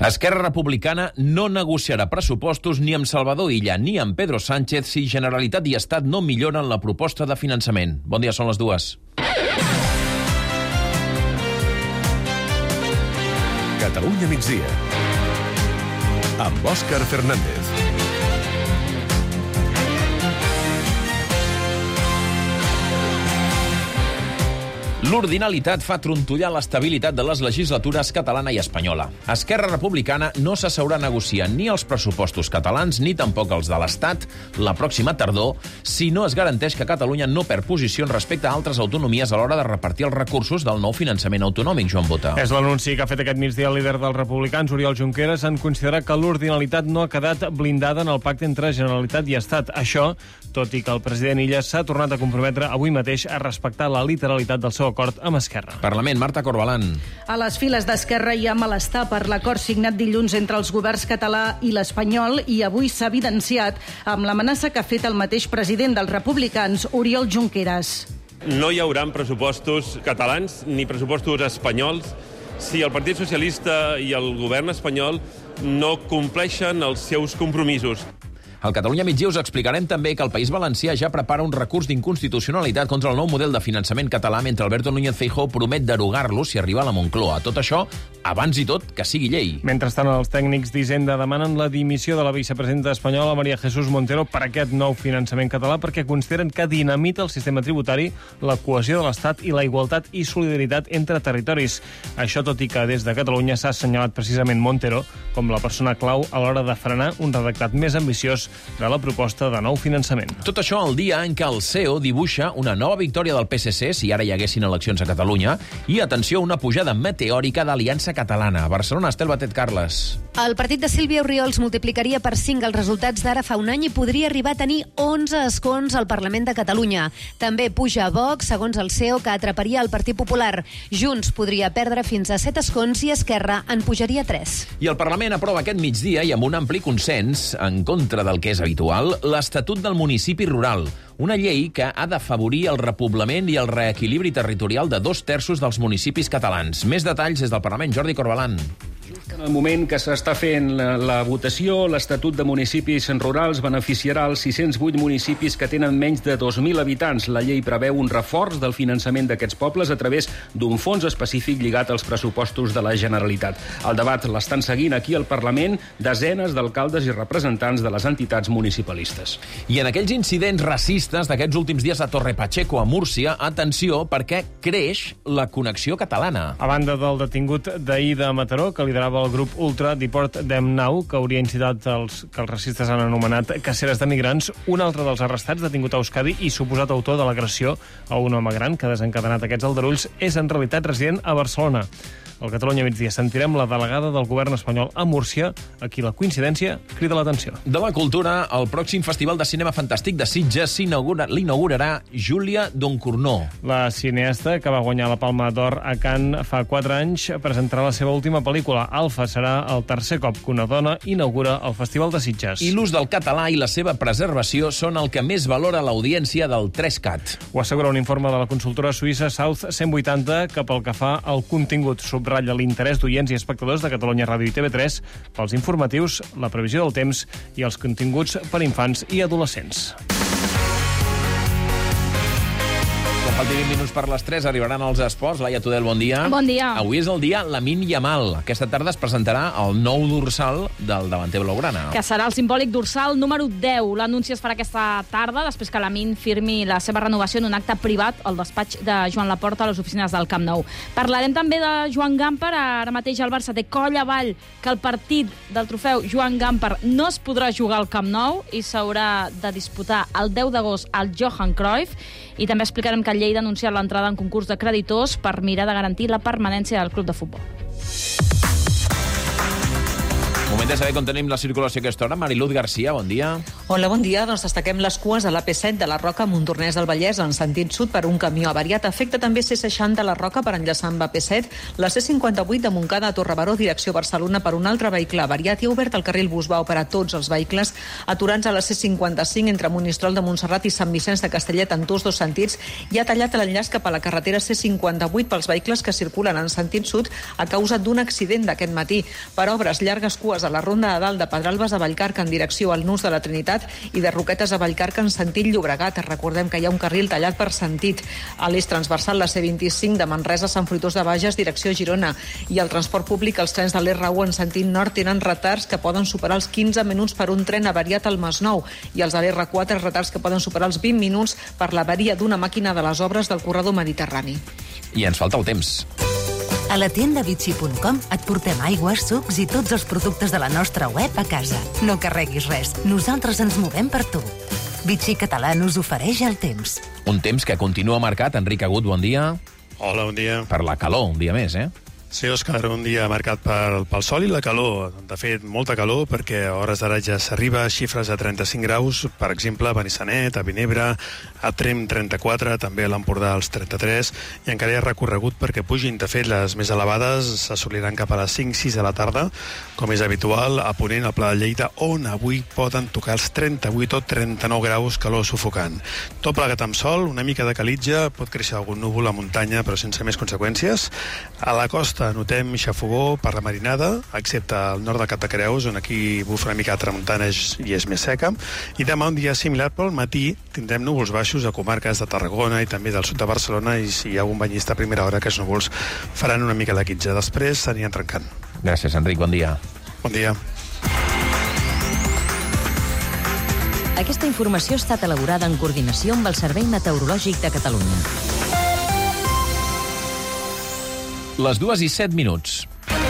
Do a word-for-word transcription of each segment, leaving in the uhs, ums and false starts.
Esquerra Republicana no negociarà pressupostos ni amb Salvador Illa ni amb Pedro Sánchez si Generalitat i Estat no milloren la proposta de finançament. Bon dia, són les dues. Catalunya migdia amb Òscar Fernández. L'ordinalitat fa trontollar l'estabilitat de les legislatures catalana i espanyola. Esquerra Republicana no s'asseurà a negociar ni els pressupostos catalans ni tampoc els de l'Estat la pròxima tardor si no es garanteix que Catalunya no perd posicions respecte a altres autonomies a l'hora de repartir els recursos del nou finançament autonòmic, Joan Bota. És l'anunci que ha fet aquest migdia el líder dels republicans, Oriol Junqueras, en considerar que l'ordinalitat no ha quedat blindada en el pacte entre Generalitat i Estat. Això, tot i que el president Illa s'ha tornat a comprometre avui mateix a respectar la literalitat del seu acord amb Esquerra. Parlament, Marta Corbalán. A les files d'Esquerra hi ha malestar per l'acord signat dilluns entre els governs català i l'espanyol i avui s'ha evidenciat amb l'amenaça que ha fet el mateix president dels republicans, Oriol Junqueras. No hi haurà pressupostos catalans ni pressupostos espanyols si el Partit Socialista i el govern espanyol no compleixen els seus compromisos. Al Catalunya migdia us explicarem també que el País Valencià ja prepara un recurs d'inconstitucionalitat contra el nou model de finançament català mentre Alberto Núñez Feijóo promet derogar-lo si arriba a la Moncloa. Tot això, abans i tot, que sigui llei. Mentrestant, els tècnics d'Hisenda demanen la dimissió de la vicepresidenta espanyola María Jesús Montero per aquest nou finançament català perquè consideren que dinamita el sistema tributari, la cohesió de l'Estat i la igualtat i solidaritat entre territoris. Això tot i que des de Catalunya s'ha assenyalat precisament Montero com la persona clau a l'hora de frenar un redactat més ambiciós de la proposta de nou finançament. Tot això el dia en què el C E O dibuixa una nova victòria del P S C si ara hi haguessin eleccions a Catalunya i, atenció, una pujada meteòrica d'Aliança Catalana. A Barcelona, Estel Batet Carles. El partit de Sílvia Oriols multiplicaria per cinc els resultats d'ara fa un any i podria arribar a tenir onze escons al Parlament de Catalunya. També puja a Vox, segons el C E O, que atraparia el Partit Popular. Junts podria perdre fins a set escons i Esquerra en pujaria tres. I el Parlament aprova aquest migdia i amb un ampli consens, en contra del que és habitual, l'Estatut del Municipi Rural, una llei que ha d'afavorir el repoblament i el reequilibri territorial de dos terços dels municipis catalans. Més detalls des del Parlament, Jordi Corbalán. En el moment que s'està fent la, la votació, l'Estatut de Municipis Rurals beneficiarà els sis-cents vuit municipis que tenen menys de dos mil habitants. La llei preveu un reforç del finançament d'aquests pobles a través d'un fons específic lligat als pressupostos de la Generalitat. El debat l'estan seguint aquí al Parlament desenes d'alcaldes i representants de les entitats municipalistes. I en aquells incidents racistes d'aquests últims dies a Torre Pacheco, a Múrcia, atenció, perquè creix la connexió catalana. A banda del detingut d'ahir de Mataró, que liderava el grup Ultra Deport Them Now, que hauria incitat els que els racistes han anomenat caceres de migrants, un altre dels arrestats detingut a Euskadi i suposat autor de l'agressió a un home gran que ha desencadenat aquests aldarulls és en realitat resident a Barcelona. Al Catalunya migdia sentirem la delegada del govern espanyol a Múrcia, a qui la coincidència crida l'atenció. De la cultura, el pròxim Festival de Cinema Fantàstic de Sitges l'inaugurarà Júlia Doncournau. La cineasta, que va guanyar la Palma d'Or a Cannes fa quatre anys, presentarà la seva última pel·lícula. Alfa serà el tercer cop que una dona inaugura el Festival de Sitges. I l'ús del català i la seva preservació són el que més valora l'audiència del tres cat. Ho assegura un informe de la consultora suïssa South cent vuitanta, que pel que fa al contingut subratlla l'interès d'oients i espectadors de Catalunya Ràdio i T V tres pels informatius, la previsió del temps i els continguts per infants i adolescents. Quan falti vint minuts per les tres arribaran els esports. Laia Tudel, bon dia. Bon dia. Avui és el dia Lamine Yamal. Aquesta tarda es presentarà el nou dorsal del davanter blaugrana. Que serà el simbòlic dorsal número deu. L'anunci es farà aquesta tarda, després que Lamine firmi la seva renovació en un acte privat al despatx de Joan Laporta a les oficines del Camp Nou. Parlarem també de Joan Gamper. Ara mateix el Barça té coll avall que el partit del trofeu Joan Gamper no es podrà jugar al Camp Nou i s'haurà de disputar el deu d'agost al Johan Cruyff. I també explicarem que el Lleida ha anunciat l'entrada en concurs de creditors per mirar de garantir la permanència del club de futbol. Moment de saber com tenim la circulació a aquesta hora. Mariluz Garcia, bon dia. Hola, bon dia. Doncs destaquem les cues a la P set de la Roca a Montornès del Vallès en sentit sud per un camió avariat. Afecta també C seixanta a la Roca per enllaçar amb la P set, la C cinquanta-vuit de Montcada a Torrebaró, direcció Barcelona, per un altre vehicle avariat, i ha obert el carril Busbau per a tots els vehicles aturats a la C cinquanta-cinc entre Monistrol de Montserrat i Sant Vicenç de Castellet en tots dos sentits, i ha tallat l'enllaç cap a la carretera C cinquanta-vuit pels vehicles que circulen en sentit sud a causa d'un accident d'aquest matí. Per obres, llargues cues a la Ronda de Dalt de Pedralbes a Vallcarca en direcció al Nus de la Trinitat i de Roquetes a Vallcarca en sentit Llobregat. Recordem que hi ha un carril tallat per sentit. A l'eix transversal, la C vint-i-cinc de Manresa a Sant Fruitós de Bages, direcció Girona. I el transport públic, els trens de l'R u en sentit nord tenen retards que poden superar els quinze minuts per un tren avariat al Masnou, i els de l'R quatre retards que poden superar els vint minuts per l'avaria d'una màquina de les obres del corredor mediterrani. I ens falta el temps. A la tienda Vichy punt com et portem aigües, sucs i tots els productes de la nostra web a casa. No carreguis res, nosaltres ens movem per tu. Vichy Català us ofereix el temps. Un temps que continua marcat. Enric Agut, bon dia. Hola, bon dia. Per la calor, un dia més, eh? Sí, Òscar, un dia marcat pel, pel sol i la calor. De fet, molta calor, perquè a hores d'ara ja s'arriba a xifres de trenta-cinc graus, per exemple, a Benissanet, a Vinebre, a Tremp trenta-quatre, també a l'Empordà als trenta-tres, i encara hi ha recorregut perquè pugin. De fet, les més elevades s'assoliran cap a les cinc sis de la tarda, com és habitual, a Ponent, al Pla de Lleida, on avui poden tocar els trenta-vuit o trenta-nou graus, calor sufocant. Tot plegat amb sol, una mica de calitja, pot créixer algun núvol a muntanya, però sense més conseqüències. A la costa notem xafogó per la marinada, excepte al nord de Cap de Creus, on aquí bufa una mica de tramuntana i és més seca. I demà un dia similar, però al matí tindrem núvols baixos a comarques de Tarragona i també del sud de Barcelona, i si hi ha algun banyista a primera hora, aquests núvols faran una mica la quitja. Després s'aniran trencant. Gràcies, Enric. Bon dia. Bon dia. Aquesta informació ha estat elaborada en coordinació amb el Servei Meteorològic de Catalunya. Les dues i set minuts.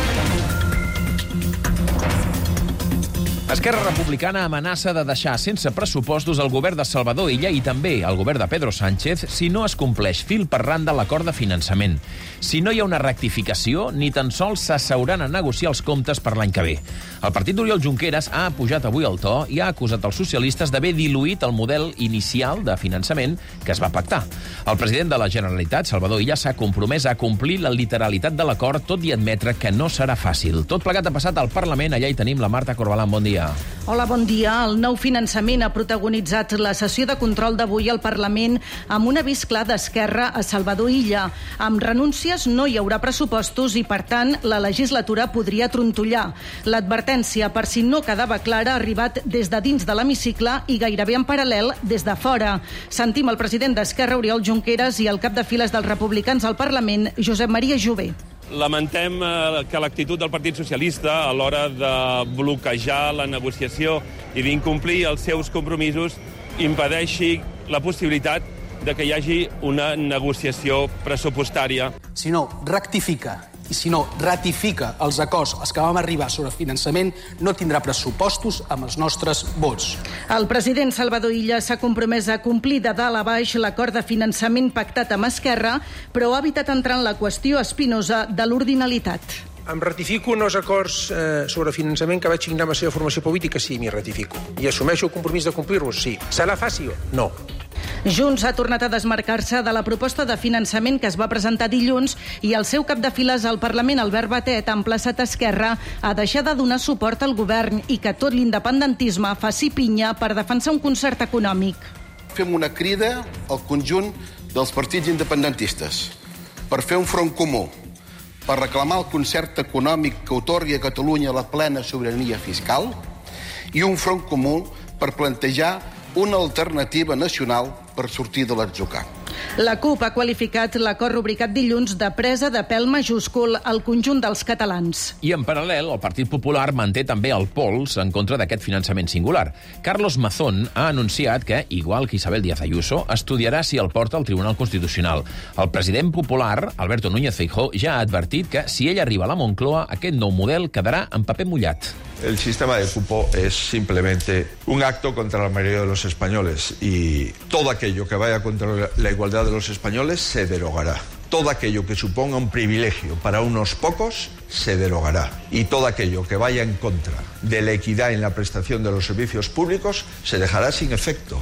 Esquerra Republicana amenaça de deixar sense pressupostos el govern de Salvador Illa i també el govern de Pedro Sánchez si no es compleix fil per randa l'acord de finançament. Si no hi ha una rectificació, ni tan sols s'asseuran a negociar els comptes per l'any que ve. El partit d'Oriol Junqueras ha pujat avui el to i ha acusat els socialistes d'haver diluït el model inicial de finançament que es va pactar. El president de la Generalitat, Salvador Illa, s'ha compromès a complir la literalitat de l'acord, tot i admetre que no serà fàcil. Tot plegat ha passat al Parlament. Allà hi tenim la Marta Corbalán. Bon dia. Hola, bon dia. El nou finançament ha protagonitzat la sessió de control d'avui al Parlament amb un avís clar d'Esquerra a Salvador Illa. Amb renúncies no hi haurà pressupostos i, per tant, la legislatura podria trontollar. L'advertència, per si no quedava clara, ha arribat des de dins de l'hemicicle i gairebé en paral·lel des de fora. Sentim el president d'Esquerra, Oriol Junqueras, i el cap de files dels republicans al Parlament, Josep Maria Jové. Lamentem que l'actitud del Partit Socialista a l'hora de bloquejar la negociació i d'incomplir els seus compromisos impedeixi la possibilitat de que hi hagi una negociació pressupostària. Si no rectifica i si no ratifica els acords als que vam arribar sobre finançament, no tindrà pressupostos amb els nostres vots. El president Salvador Illa s'ha compromès a complir de dalt a baix l'acord de finançament pactat amb Esquerra, però ha evitat entrar en la qüestió espinosa de l'ordinalitat. Em ratifico en els acords eh, sobre finançament que vaig signar amb la seva formació política? Sí, m'hi ratifico. I assumeixo el compromís de complir-los? Sí. Serà fàcil? No. Junts ha tornat a desmarcar-se de la proposta de finançament que es va presentar dilluns i el seu cap de files al Parlament, Albert Batet, ha emplaçat Esquerra a deixar de donar suport al govern i que tot l'independentisme faci pinya per defensar un concert econòmic. Fem una crida al conjunt dels partits independentistes per fer un front comú, per reclamar el concert econòmic que atorgui a Catalunya la plena sobirania fiscal i un front comú per plantejar una alternativa nacional per sortir de l'atzucac. La CUP ha qualificat l'acord rubricat dilluns de presa de pèl majúscul al conjunt dels catalans. I en paral·lel, el Partit Popular manté també el pols en contra d'aquest finançament singular. Carlos Mazón ha anunciat que, igual que Isabel Díaz Ayuso, estudiarà si el porta al Tribunal Constitucional. El president popular, Alberto Núñez Feijóo, ja ha advertit que si ell arriba a la Moncloa, aquest nou model quedarà en paper mullat. El sistema de cupo es simplemente un acto contra la mayoría de los españoles y todo aquello que vaya contra la igualdad de los españoles se derogará. Todo aquello que suponga un privilegio para unos pocos se derogará. Y todo aquello que vaya en contra de la equidad en la prestación de los servicios públicos se dejará sin efecto.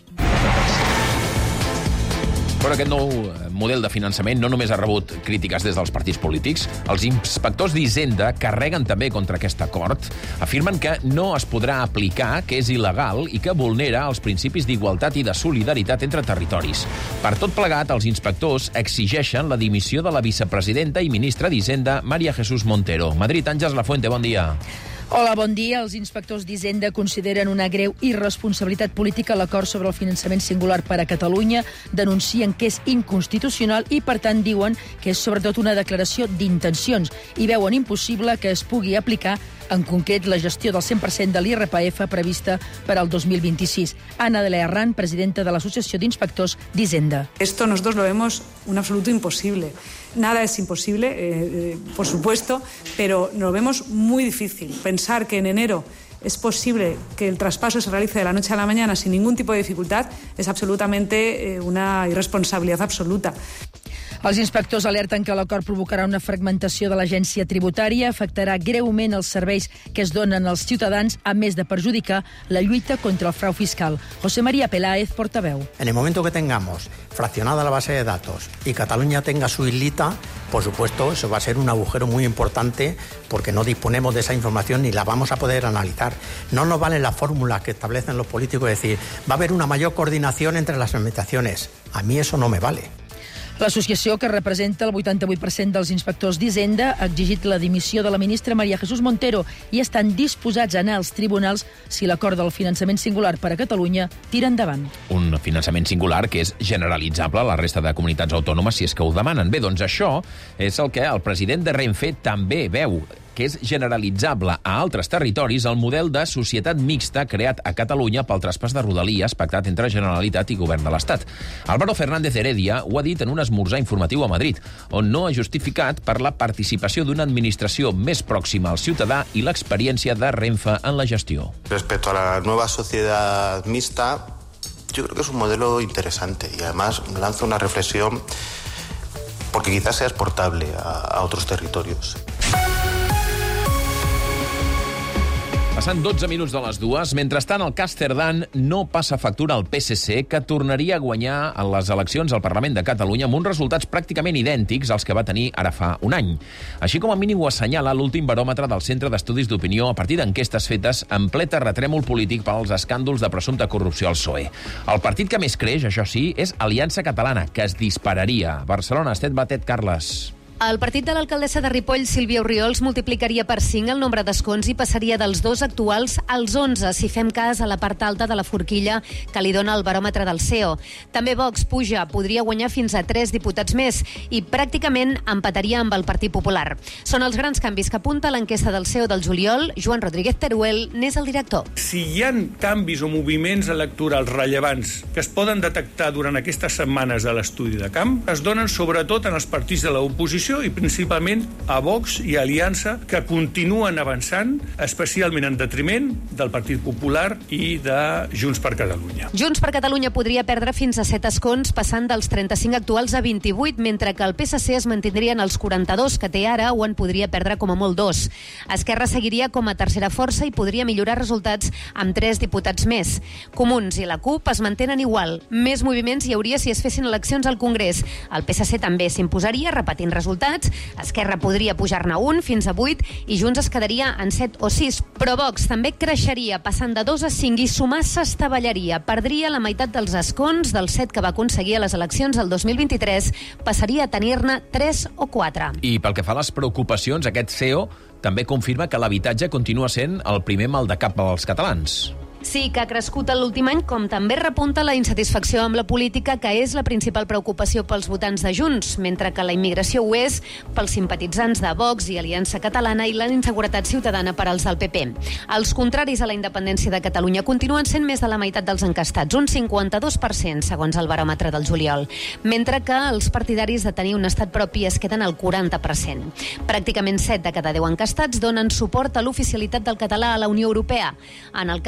Però aquest nou model de finançament no només ha rebut crítiques des dels partits polítics. Els inspectors d'Hisenda carreguen també contra aquest acord. Afirmen que no es podrà aplicar, que és il·legal i que vulnera els principis d'igualtat i de solidaritat entre territoris. Per tot plegat, els inspectors exigeixen la dimissió de la vicepresidenta i ministra d'Hisenda, María Jesús Montero. Madrid, Àngels Lafuente, bon dia. Hola, bon dia. Els inspectors d'Hisenda consideren una greu irresponsabilitat política l'acord sobre el finançament singular per a Catalunya, denuncien que és inconstitucional i, per tant, diuen que és sobretot una declaració d'intencions i veuen impossible que es pugui aplicar, en concret, la gestió del cent per cent de l'I R P F prevista per al dos mil vint-i-sis. Ana de la Herrán, presidenta de l'Associació d'Inspectors d'Hisenda. Esto nosotros lo vemos un absoluto imposible. Nada es imposible, eh, eh, por supuesto, pero lo vemos muy difícil. Pensar que en enero es posible que el traspaso se realice de la noche a la mañana sin ningún tipo de dificultad es absolutamente eh, una irresponsabilidad absoluta. Els inspectors alerten que l'acord provocarà una fragmentació de l'agència tributària, afectarà greument els serveis que es donen als ciutadans, a més de perjudicar la lluita contra el frau fiscal. José María Peláez, portaveu. En el momento que tengamos fraccionada la base de datos y Cataluña tenga su islita, por supuesto, eso va a ser un agujero muy importante porque no disponemos de esa información ni la vamos a poder analizar. No nos valen las fórmulas que establecen los políticos, es decir, va a haber una mayor coordinación entre las administraciones. A mí eso no me vale. L'associació, que representa el vuitanta-vuit per cent dels inspectors d'Hisenda, ha exigit la dimissió de la ministra María Jesús Montero i estan disposats a anar als tribunals si l'acord del finançament singular per a Catalunya tira endavant. Un finançament singular que és generalitzable a la resta de comunitats autònomes si és que ho demanen. Bé, doncs això és el que el president de Renfe també veu, que és generalitzable a altres territoris el model de societat mixta creat a Catalunya pel traspàs de Rodalies pactat entre Generalitat i Govern de l'Estat. Álvaro Fernández Heredia ho ha dit en un esmorzar informatiu a Madrid, on no ha justificat per la participació d'una administració més pròxima al ciutadà i l'experiència de Renfe en la gestió. Respecto a la nueva sociedad mixta, yo creo que es un modelo interesante y además lanza una reflexión porque quizás sea exportable a, a otros territorios. Passant dotze minuts de les dues, mentrestant el cas Cerdán no passa factura al P S C, que tornaria a guanyar en les eleccions al Parlament de Catalunya amb uns resultats pràcticament idèntics als que va tenir ara fa un any. Així com a mínim ho assenyala l'últim baròmetre del Centre d'Estudis d'Opinió a partir d'enquestes fetes en ple terratrèmol polític pels escàndols de presumpte corrupció al P S O E. El partit que més creix, això sí, és Aliança Catalana, que es dispararia. Barcelona, Estet Batet, Carles. El partit de l'alcaldessa de Ripoll, Sílvia Orriols, multiplicaria per cinc el nombre d'escons i passaria dels dos actuals als onze, si fem cas a la part alta de la forquilla que li dona el baròmetre del C E O. També Vox puja, podria guanyar fins a tres diputats més i pràcticament empataria amb el Partit Popular. Són els grans canvis que apunta l'enquesta del C E O del juliol. Joan Rodríguez Teruel n'és el director. Si hi ha canvis o moviments electorals rellevants que es poden detectar durant aquestes setmanes de l'estudi de camp, es donen sobretot en els partits de l'oposició i principalment a Vox i Aliança, que continuen avançant, especialment en detriment del Partit Popular i de Junts per Catalunya. Junts per Catalunya podria perdre fins a set escons, passant dels trenta-cinc actuals a vint-i-vuit, mentre que el P S C es mantindria en els quaranta-dos que té ara, o en podria perdre com a molt dos. Esquerra seguiria com a tercera força i podria millorar resultats amb tres diputats més. Comuns i la CUP es mantenen igual. Més moviments hi hauria si es fessin eleccions al Congrés. El P S C també s'imposaria, repetint resultats. Esquerra podria pujar-ne un fins a vuit i Junts es quedaria en set o sis. Però Vox també creixeria, passant de dos a cinc, i sumar s'estavellaria. Perdria la meitat dels escons dels set que va aconseguir a les eleccions del dos mil vint-i-tres, passaria a tenir-ne tres o quatre. I pel que fa a les preocupacions, aquest C E O també confirma que l'habitatge continua sent el primer mal de cap als catalans. Sí, que ha crescut l'últim any, com també repunta la insatisfacció amb la política, que és la principal preocupació pels votants de Junts, mentre que la immigració ho és pels simpatitzants de Vox i Aliança Catalana i la inseguretat ciutadana per als del P P. Els contraris a la independència de Catalunya continuen sent més de la meitat dels encastats, un cinquanta-dos per cent, segons el baròmetre del juliol, mentre que els partidaris de tenir un estat propi es queden al quaranta per cent. Pràcticament set de cada deu encastats donen suport a l'oficialitat del català a la Unió Europea. En el cas dels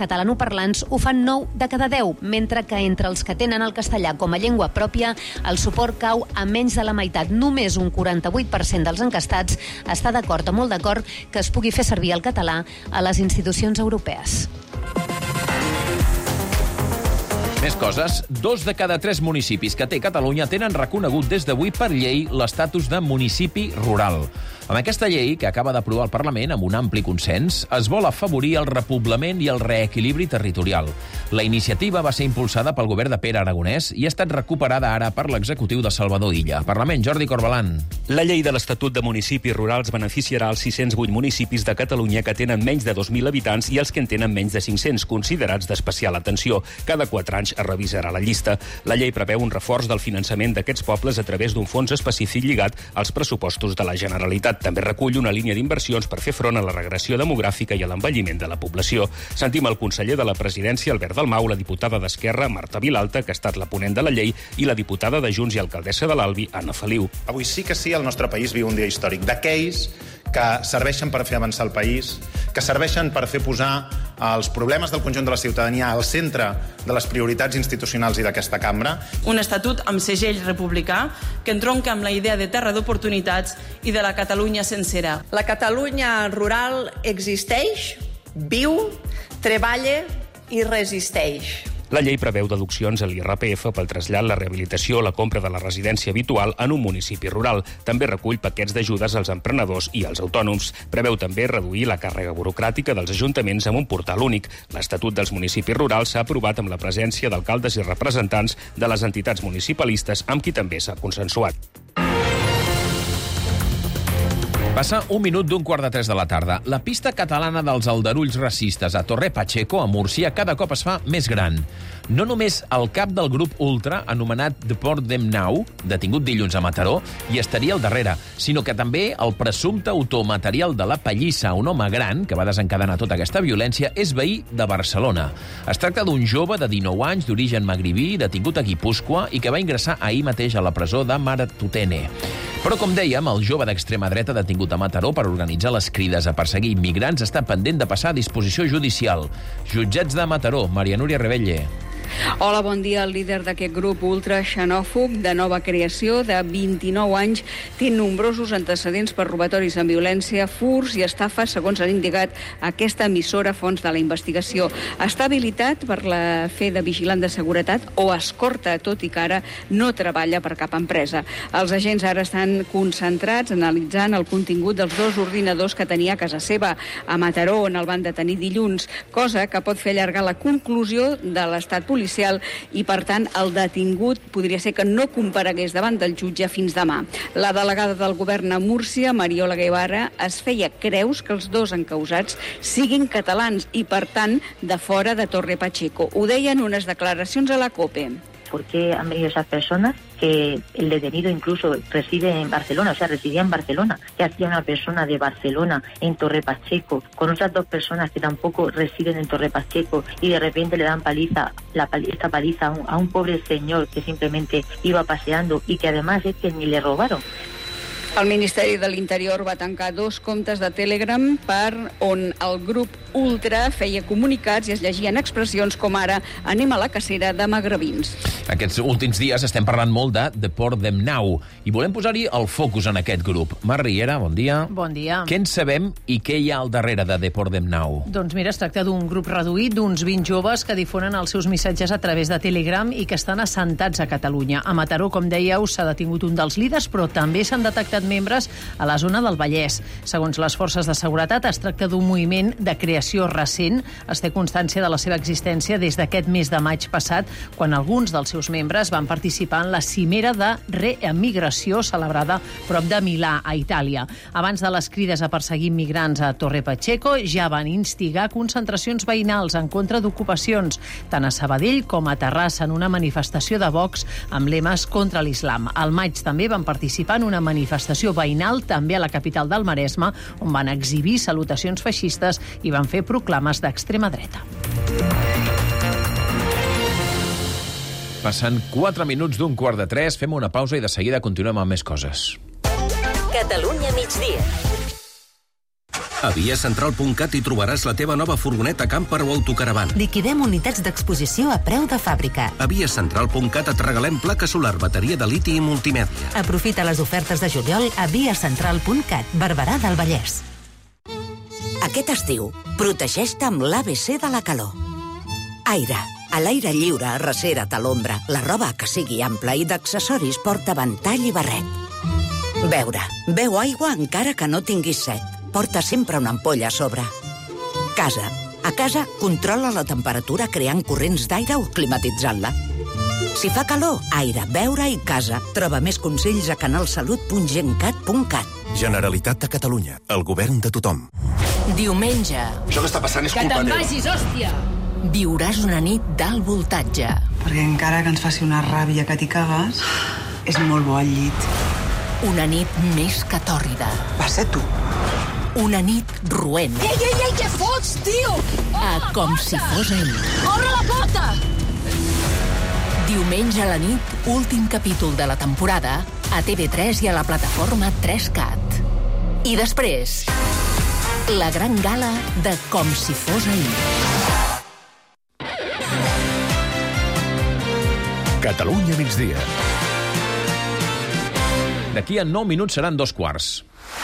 catalanoparlants ho fan nou de cada deu, mentre que entre els que tenen el castellà com a llengua pròpia, el suport cau a menys de la meitat. Només un quaranta-vuit per cent dels encastats està d'acord o molt d'acord que es pugui fer servir el català a les institucions europees. Més coses. Dos de cada tres municipis que té Catalunya tenen reconegut des d'avui per llei l'estatus de municipi rural. Amb aquesta llei, que acaba d'aprovar el Parlament amb un ampli consens, es vol afavorir el repoblament i el reequilibri territorial. La iniciativa va ser impulsada pel govern de Pere Aragonès i ha estat recuperada ara per l'executiu de Salvador Illa. Parlament, Jordi Corbalan. La llei de l'Estatut de Municipis Rurals beneficiarà els sis-cents vuit municipis de Catalunya que tenen menys de dos mil habitants i els que en tenen menys de cinc-cents, considerats d'especial atenció. Cada quatre anys es revisarà la llista. La llei preveu un reforç del finançament d'aquests pobles a través d'un fons específic lligat als pressupostos de la Generalitat. També recull una línia d'inversions per fer front a la regressió demogràfica i a l'envelliment de la població. Sentim el conseller de la Presidència, Albert Dalmau, la diputada d'Esquerra, Marta Vilalta, que ha estat la ponent de la llei, i la diputada de Junts i alcaldessa de l'Albi, Anna Feliu. Avui sí que sí, el nostre país viu un dia històric, d'aquells que serveixen per fer avançar el país, que serveixen per fer posar els problemes del conjunt de la ciutadania al centre de les prioritats institucionals i d'aquesta cambra. Un estatut amb segell republicà que entronca amb la idea de terra d'oportunitats i de la Catalunya sencera. La Catalunya rural existeix, viu, treballa i resisteix. La llei preveu deduccions a l'I R P F pel trasllat, la rehabilitació o la compra de la residència habitual en un municipi rural. També recull paquets d'ajudes als emprenedors i als autònoms. Preveu també reduir la càrrega burocràtica dels ajuntaments amb un portal únic. L'Estatut dels Municipis Rurals s'ha aprovat amb la presència d'alcaldes i representants de les entitats municipalistes, amb qui també s'ha consensuat. Passa un minut d'un quart de tres de la tarda. La pista catalana dels aldarulls racistes a Torre Pacheco, a Múrcia, cada cop es fa més gran. No només el cap del grup ultra, anomenat Deport Them Now, detingut dilluns a Mataró, hi estaria al darrere, sinó que també el presumpte autor material de la pallissa, un home gran, que va desencadenar tota aquesta violència, és veí de Barcelona. Es tracta d'un jove de dinou anys, d'origen magribí, detingut a Guipúscoa i que va ingressar ahir mateix a la presó de Martutene. Però, com dèiem, el jove d'extrema dreta detingut a Mataró per organitzar les crides a perseguir immigrants està pendent de passar a disposició judicial. Jutjats de Mataró, Maria Núria Rebelle. Hola, bon dia. El líder d'aquest grup ultra-xenòfob de nova creació, de vint-i-nou anys, té nombrosos antecedents per robatoris amb violència, furs i estafes, segons han indicat aquesta emissora fons de la investigació. Està habilitat per la fe de vigilant de seguretat o escorta, tot i que ara no treballa per cap empresa. Els agents ara estan concentrats analitzant el contingut dels dos ordinadors que tenia a casa seva, a Mataró, on el van detenir dilluns, cosa que pot fer allargar la conclusió de l'estat policial i, per tant, el detingut podria ser que no comparegués davant del jutge fins demà. La delegada del govern a Múrcia, Mariola Guevara, es feia creus que els dos encausats siguin catalans i, per tant, de fora de Torre Pacheco. Ho deien unes declaracions a la COPE. ¿Por qué han venido esas personas? Que el detenido incluso reside en Barcelona, o sea, residía en Barcelona. ¿Qué hacía una persona de Barcelona en Torre Pacheco con otras dos personas que tampoco residen en Torre Pacheco y de repente le dan paliza, la, esta paliza a un, a un pobre señor que simplemente iba paseando y que además es que ni le robaron? El Ministeri de l'Interior va tancar dos comptes de Telegram per on el grup ultra feia comunicats i es llegien expressions com ara «anem a la cacera de magrebins». Aquests últims dies estem parlant molt de Deport Them Now i volem posar-hi el focus en aquest grup. Mar Riera, bon dia. Bon dia. Què en sabem i què hi ha al darrere de Deport Them Now? Doncs mira, es tracta d'un grup reduït d'uns vint joves que difonen els seus missatges a través de Telegram i que estan assentats a Catalunya. A Mataró, com dèieu, s'ha detingut un dels líders, però també s'han detectat membres a la zona del Vallès. Segons les forces de seguretat, es tracta d'un moviment de creació recent. Es té constància de la seva existència des d'aquest mes de maig passat, quan alguns dels seus membres van participar en la cimera de reemigració celebrada prop de Milà, a Itàlia. Abans de les crides a perseguir immigrants a Torre Pacheco, ja van instigar concentracions veïnals en contra d'ocupacions, tant a Sabadell com a Terrassa, en una manifestació de Vox amb lemes contra l'islam. Al maig també van participar en una manifestació veïnal també a la capital del Maresme, on van exhibir salutacions feixistes i van fer proclames d'extrema dreta. Passen quatre minuts d'un quart de tres, fem una pausa i de seguida continuem amb més coses. Catalunya migdia. A via central punt cat hi trobaràs la teva nova furgoneta camper o autocaravan. Liquidem unitats d'exposició a preu de fàbrica. A via central punt cat et regalem placa solar, bateria de liti i multimèdia. Aprofita les ofertes de juliol a via central punt cat, Barberà del Vallès. Aquest estiu, protegeix-te amb l'A B C de la calor. Aire. A l'aire lliure, arrecera't a l'ombra. La roba que sigui ampla i d'accessoris porta ventall i barret. Beure. Beu aigua encara que no tinguis set. Porta sempre una ampolla a sobre. Casa. A casa, controla la temperatura creant corrents d'aire o climatitzant-la. Si fa calor, aire, beure i casa. Troba més consells a canalsalut punt gencat punt cat. Generalitat de Catalunya. El govern de tothom. Diumenge. Això que està passant és culpa teva. vagis, hòstia! Viuràs una nit d'alt voltatge. Perquè encara que ens faci una ràbia que t'hi cagues, és molt bo al llit. Una nit més que tòrrida. Va ser tu. Una nit roent. Ei, ei, ei, què fots, tio? A com si fos ell. Obre la porta! Diumenge a la nit, últim capítol de la temporada, a T V tres i a la plataforma tres cat. I després, la gran gala de Com si fos ahir. Catalunya migdia. D'aquí a nou minuts seran dos quarts.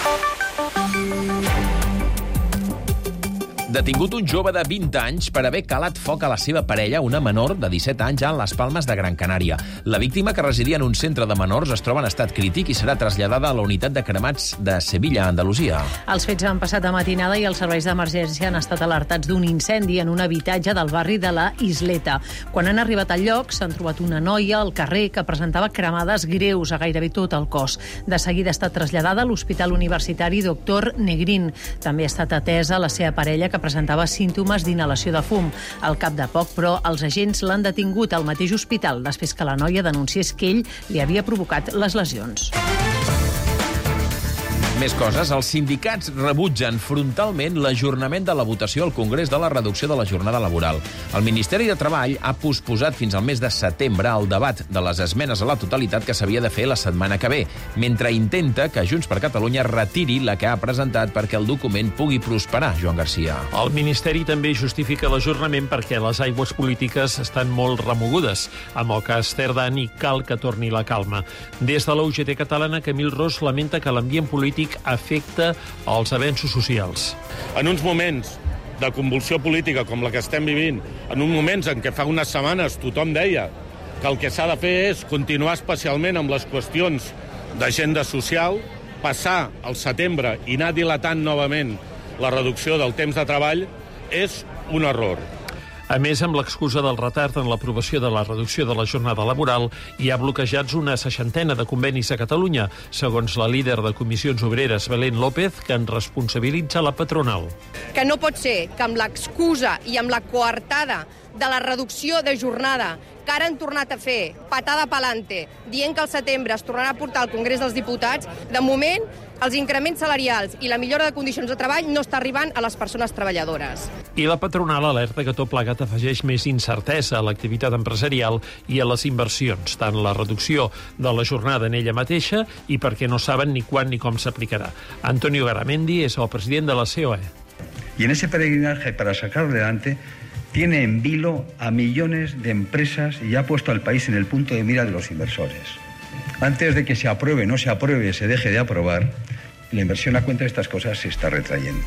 Detingut un jove de vint anys per haver calat foc a la seva parella, una menor de disset anys, a les Palmes de Gran Canària. La víctima, que residia en un centre de menors, es troba en estat crític i serà traslladada a la unitat de cremats de Sevilla, Andalusia. Els fets han passat a matinada i els serveis d'emergència han estat alertats d'un incendi en un habitatge del barri de la Isleta. Quan han arribat al lloc, s'han trobat una noia al carrer que presentava cremades greus a gairebé tot el cos. De seguida ha estat traslladada a l'Hospital Universitari Doctor Negrín. També ha estat atesa la seva parella, que presentava símptomes d'inhalació de fum. Al cap de poc, però, els agents l'han detingut al mateix hospital després que la noia denunciés que ell li havia provocat les lesions. Més coses. Els sindicats rebutgen frontalment l'ajornament de la votació al Congrés de la reducció de la jornada laboral. El Ministeri de Treball ha posposat fins al mes de setembre el debat de les esmenes a la totalitat que s'havia de fer la setmana que ve, mentre intenta que Junts per Catalunya retiri la que ha presentat perquè el document pugui prosperar, Joan Garcia. El Ministeri també justifica l'ajornament perquè les aigües polítiques estan molt remogudes. Amb el cas Cerdà ni cal que torni la calma. Des de la U G T catalana, Camil Ros lamenta que l'ambient polític afecta els avenços socials. En uns moments de convulsió política com la que estem vivint, en uns moments en què fa unes setmanes tothom deia que el que s'ha de fer és continuar especialment amb les qüestions d'agenda social, passar al setembre i anar dilatant novament la reducció del temps de treball, és un error. A més, amb l'excusa del retard en l'aprovació de la reducció de la jornada laboral, hi ha bloquejats una seixantena de convenis a Catalunya, segons la líder de Comissions Obreres, Belén López, que en responsabilitza la patronal. Que no pot ser que amb l'excusa i amb la coartada de la reducció de jornada que ara han tornat a fer, patada pa'lante, dient que al setembre es tornarà a portar al Congrés dels Diputats, de moment els increments salarials i la millora de condicions de treball no està arribant a les persones treballadores. I la patronal alerta que tot plegat afegeix més incertesa a l'activitat empresarial i a les inversions, tant la reducció de la jornada en ella mateixa i perquè no saben ni quan ni com s'aplicarà. Antonio Garamendi és el president de la C O E. Y en ese peregrinaje para sacarlo adelante tiene en vilo a millones de empresas y ha puesto al país en el punto de mira de los inversores. Antes de que se apruebe, no se apruebe, se deje de aprobar, la inversión a cuenta de estas cosas se está retrayendo.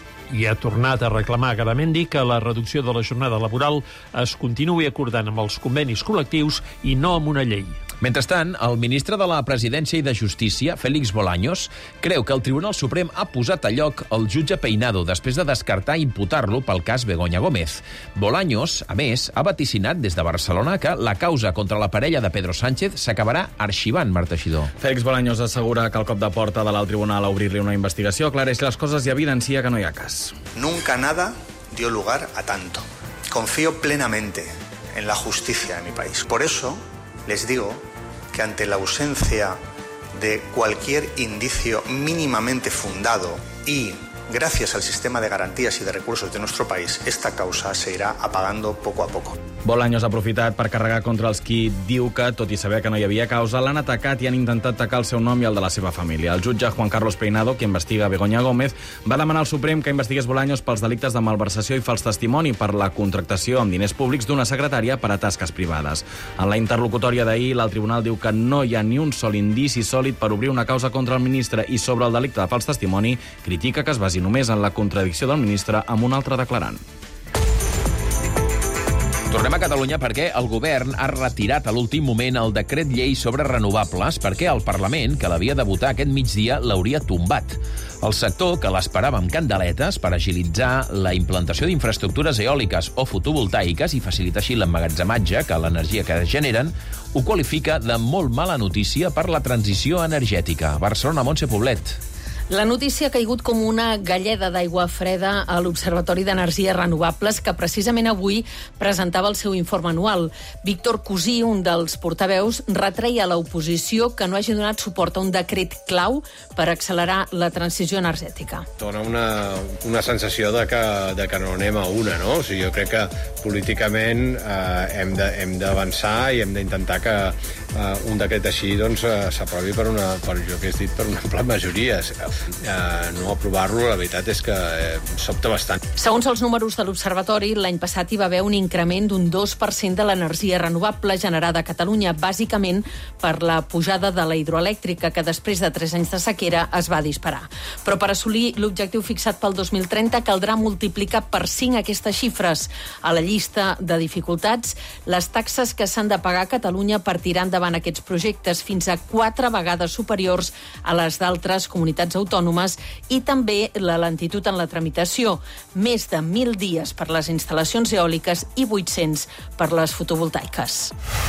I ha tornat a reclamar Garamendi que la reducció de la jornada laboral es continuï acordant amb els convenis col·lectius i no amb una llei. Mentrestant, el ministre de la Presidència i de Justícia, Félix Bolaños, creu que el Tribunal Suprem ha posat a lloc el jutge Peinado després de descartar imputar-lo pel cas Begoña Gómez. Bolaños, a més, ha vaticinat des de Barcelona que la causa contra la parella de Pedro Sánchez s'acabarà arxivant, Marta Xidó. Félix Bolaños assegura que el cop de porta de l'alt tribunal a obrir-li una investigació aclareix les coses i evidencia que no hi ha cas. Nunca nada dio lugar a tanto. Confío plenamente en la justicia de mi país. Por eso les digo que ante la ausencia de cualquier indicio mínimamente fundado y gracias al sistema de garantías y de recursos de nuestro país, esta causa se irá apagando poco a poco. Bolaños ha aprofitat per carregar contra els qui diu que, tot i saber que no hi havia causa, l'han atacat i han intentat atacar el seu nom i el de la seva família. El jutge Juan Carlos Peinado, que investiga Begoña Gómez, va demanar al Suprem que investigués Bolaños pels delictes de malversació i fals testimoni per la contractació amb diners públics d'una secretària per a tasques privades. En la interlocutòria d'ahir, el tribunal diu que no hi ha ni un sol indici sòlid per obrir una causa contra el ministre i sobre el delicte de fals testimoni critica que es basi només en la contradicció del ministre amb un altre declarant. Tornem a Catalunya perquè el govern ha retirat a l'últim moment el decret llei sobre renovables perquè el Parlament, que l'havia de votar aquest migdia, l'hauria tombat. El sector, que l'esperava amb candeletes per agilitzar la implantació d'infraestructures eòliques o fotovoltaiques i facilitar així l'emmagatzematge que l'energia que generen, ho qualifica de molt mala notícia per la transició energètica. Barcelona, Montse Poblet. La notícia ha caigut com una galleda d'aigua freda a l'Observatori d'Energies Renovables, que precisament avui presentava el seu informe anual. Víctor Cusí, un dels portaveus, retreia a l'oposició que no hagi donat suport a un decret clau per accelerar la transició energètica. Dona una, una sensació de que, de que no anem a una, no? O sigui, jo crec que políticament eh, hem de, hem d'avançar i hem d'intentar que eh, un decret així doncs, eh, s'aprovi per una, per jo que he dit, per una ampla majoria. Eh, no aprovar-lo, la veritat és que eh, sobta bastant. Segons els números de l'Observatori, l'any passat hi va haver un increment d'un dos per cent de l'energia renovable generada a Catalunya, bàsicament per la pujada de la hidroelèctrica, que després de tres anys de sequera es va disparar. Però per assolir l'objectiu fixat pel dos mil trenta caldrà multiplicar per cinc aquestes xifres. A la llista de dificultats, les taxes que s'han de pagar a Catalunya per tirar endavant aquests projectes, fins a quatre vegades superiors a les d'altres comunitats autònomes, autònomes i també la lentitud en la tramitació. Més de mil dies per les instal·lacions eòliques i vuit-cents per les fotovoltaiques.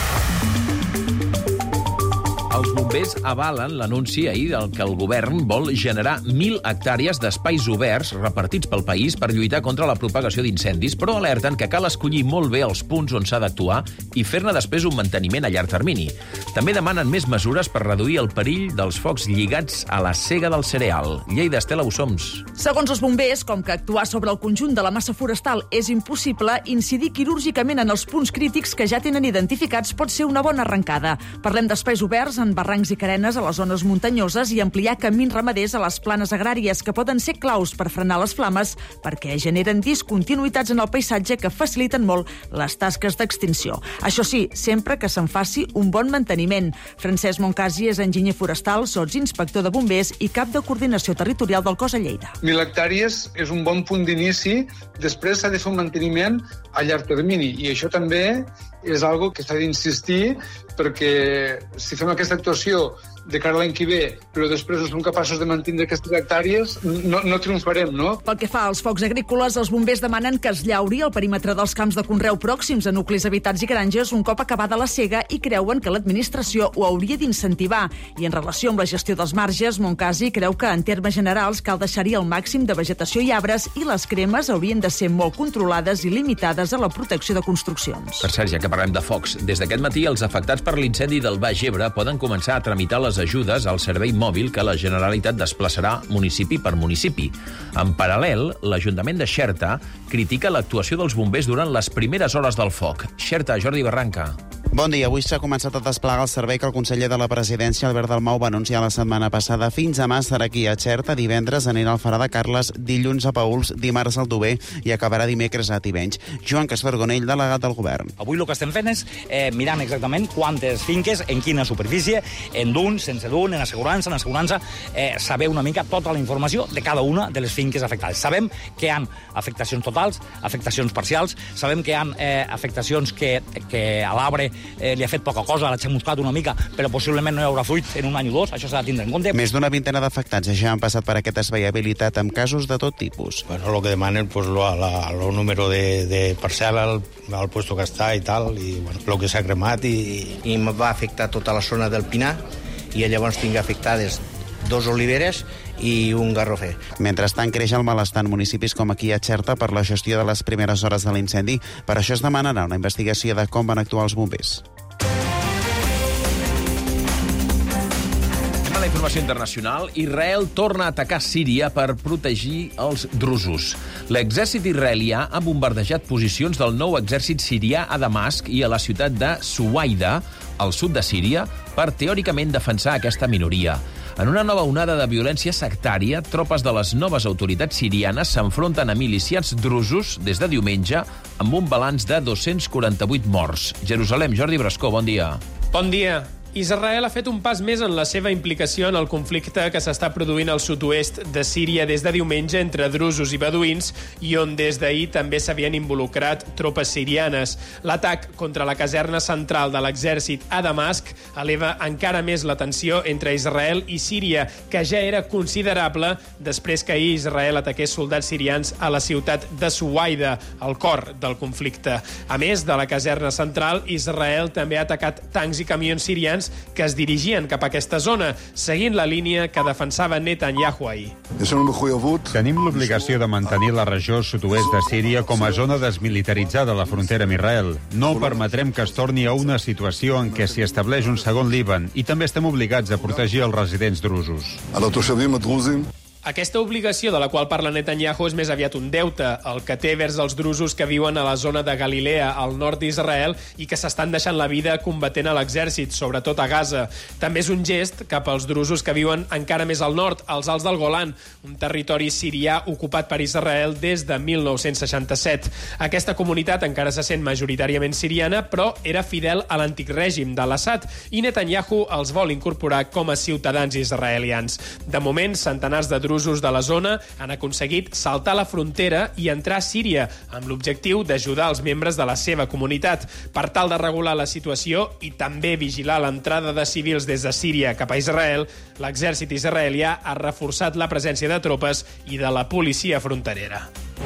Els bombers avalen l'anunci ahir del que el govern vol generar mil hectàrees d'espais oberts repartits pel país per lluitar contra la propagació d'incendis, però alerten que cal escollir molt bé els punts on s'ha d'actuar i fer-ne després un manteniment a llarg termini. També demanen més mesures per reduir el perill dels focs lligats a la sega del cereal. Lleida, Estela Bussoms. Segons els bombers, com que actuar sobre el conjunt de la massa forestal és impossible, incidir quirúrgicament en els punts crítics que ja tenen identificats pot ser una bona arrencada. Parlem d'espais oberts en barrancs i carenes a les zones muntanyoses i ampliar camins ramaders a les planes agràries, que poden ser claus per frenar les flames perquè generen discontinuïtats en el paisatge que faciliten molt les tasques d'extinció. Això sí, sempre que se'n faci un bon manteniment. Francesc Moncasi és enginyer forestal, sotsinspector de bombers i cap de coordinació territorial del cos a Lleida. Mil hectàrees és un bon punt d'inici, després s'ha de fer un manteniment a llarg termini i això també és algo que s'ha d'insistir, perquè si fem aquesta actuació de cara a l'any que ve, però després no som capaços de mantenir aquestes hectàrees, no, no triomfarem, no? Pel que fa als focs agrícoles, els bombers demanen que es llauri el perímetre dels camps de conreu pròxims a nuclis habitats i granges un cop acabada la sega i creuen que l'administració ho hauria d'incentivar. I en relació amb la gestió dels marges, Moncasi creu que en termes generals cal deixar-hi el màxim de vegetació i arbres i les cremes haurien de ser molt controlades i limitades a la protecció de construccions. Per cert, ja que parlem de focs, des d'aquest matí els afectats per l'incendi del Baix Ebre poden començar a tramitar les ajudes al servei mòbil que la Generalitat desplaçarà municipi per municipi. En paral·lel, l'Ajuntament de Xerta critica l'actuació dels bombers durant les primeres hores del foc. Xerta, Jordi Barranca. Bon dia. Avui s'ha començat a desplegar el servei que el conseller de la Presidència, Albert Dalmau, va anunciar la setmana passada. Fins demà estarà aquí a Xerta, divendres anirà al Alfarà de Carles, dilluns a Paüls, dimarts al Dover i acabarà dimecres a Tivenys. Joan Castorgonell, delegat del Govern. Avui el que estem fent és eh, mirant exactament quantes finques, en quina superfície, en d'un, sense d'un, en assegurança, en assegurança, eh, saber una mica tota la informació de cada una de les finques afectades. Sabem que hi ha afectacions totals, afectacions parcials, sabem que hi ha eh, afectacions que, que a l'arbre Eh, li ha fet poca cosa, l'ha xamuscat una mica, però possiblement no hi haurà fruit en un any o dos, això s'ha de tindre en compte. Més d'una vintena d'afectats ja han passat per aquesta esveiabilitat amb casos de tot tipus. Bueno, lo que demanen, pues, lo, la, lo número de, de parcel·la, al, al puesto que està i tal, i bueno, lo que s'ha cremat i... I em va afectar tota la zona del Pinar, i llavors tinc afectades dos oliveres i un garrofer. Mentrestant, creix el malestar en municipis com aquí a Xerta per la gestió de les primeres hores de l'incendi. Per això es demanarà una investigació de com van actuar els bombers. La informació internacional. Israel torna a atacar Síria per protegir els drusos. L'exèrcit israelià ha bombardejat posicions del nou exèrcit sirià a Damasc i a la ciutat de Suwaida, al sud de Síria, per teòricament defensar aquesta minoria. En una nova onada de violència sectària, tropes de les noves autoritats sirianes s'enfronten a milicians drusos des de diumenge amb un balanç de dos-cents quaranta-vuit morts. Jerusalem, Jordi Brascó, bon dia. Bon dia. Israel ha fet un pas més en la seva implicació en el conflicte que s'està produint al sud-oest de Síria des de diumenge entre drusos i beduïns i on des d'ahir també s'havien involucrat tropes sirianes. L'atac contra la caserna central de l'exèrcit a Damasc eleva encara més la tensió entre Israel i Síria, que ja era considerable després que ahir Israel ataqués soldats sirians a la ciutat de Suwaida, al cor del conflicte. A més de la caserna central, Israel també ha atacat tancs i camions sirians que es dirigien cap a aquesta zona, seguint la línia que defensava Netanyahu ahir. Tenim l'obligació de mantenir la regió sud-oest de Síria com a zona desmilitaritzada a la frontera amb Israel. No permetrem que es torni a una situació en què s'hi estableix un segon Líban i també estem obligats a protegir els residents drusos. Aquesta obligació de la qual parla Netanyahu és més aviat un deute, el que té vers els drusos que viuen a la zona de Galilea, al nord d'Israel, i que s'estan deixant la vida combatent a l'exèrcit, sobretot a Gaza. També és un gest cap als drusos que viuen encara més al nord, als Alts del Golan, un territori sirià ocupat per Israel des de mil nou-cents seixanta-set. Aquesta comunitat encara se sent majoritàriament siriana, però era fidel a l'antic règim de l'Assad, i Netanyahu els vol incorporar com a ciutadans israelians. De moment, centenars de drusos de la zona han aconseguit saltar la frontera i entrar a Síria, amb l'objectiu d'ajudar els membres de la seva comunitat. Per tal de regular la situació i també vigilar l'entrada de civils des de Síria cap a Israel, l'exèrcit israelià ha reforçat la presència de tropes i de la policia fronterera.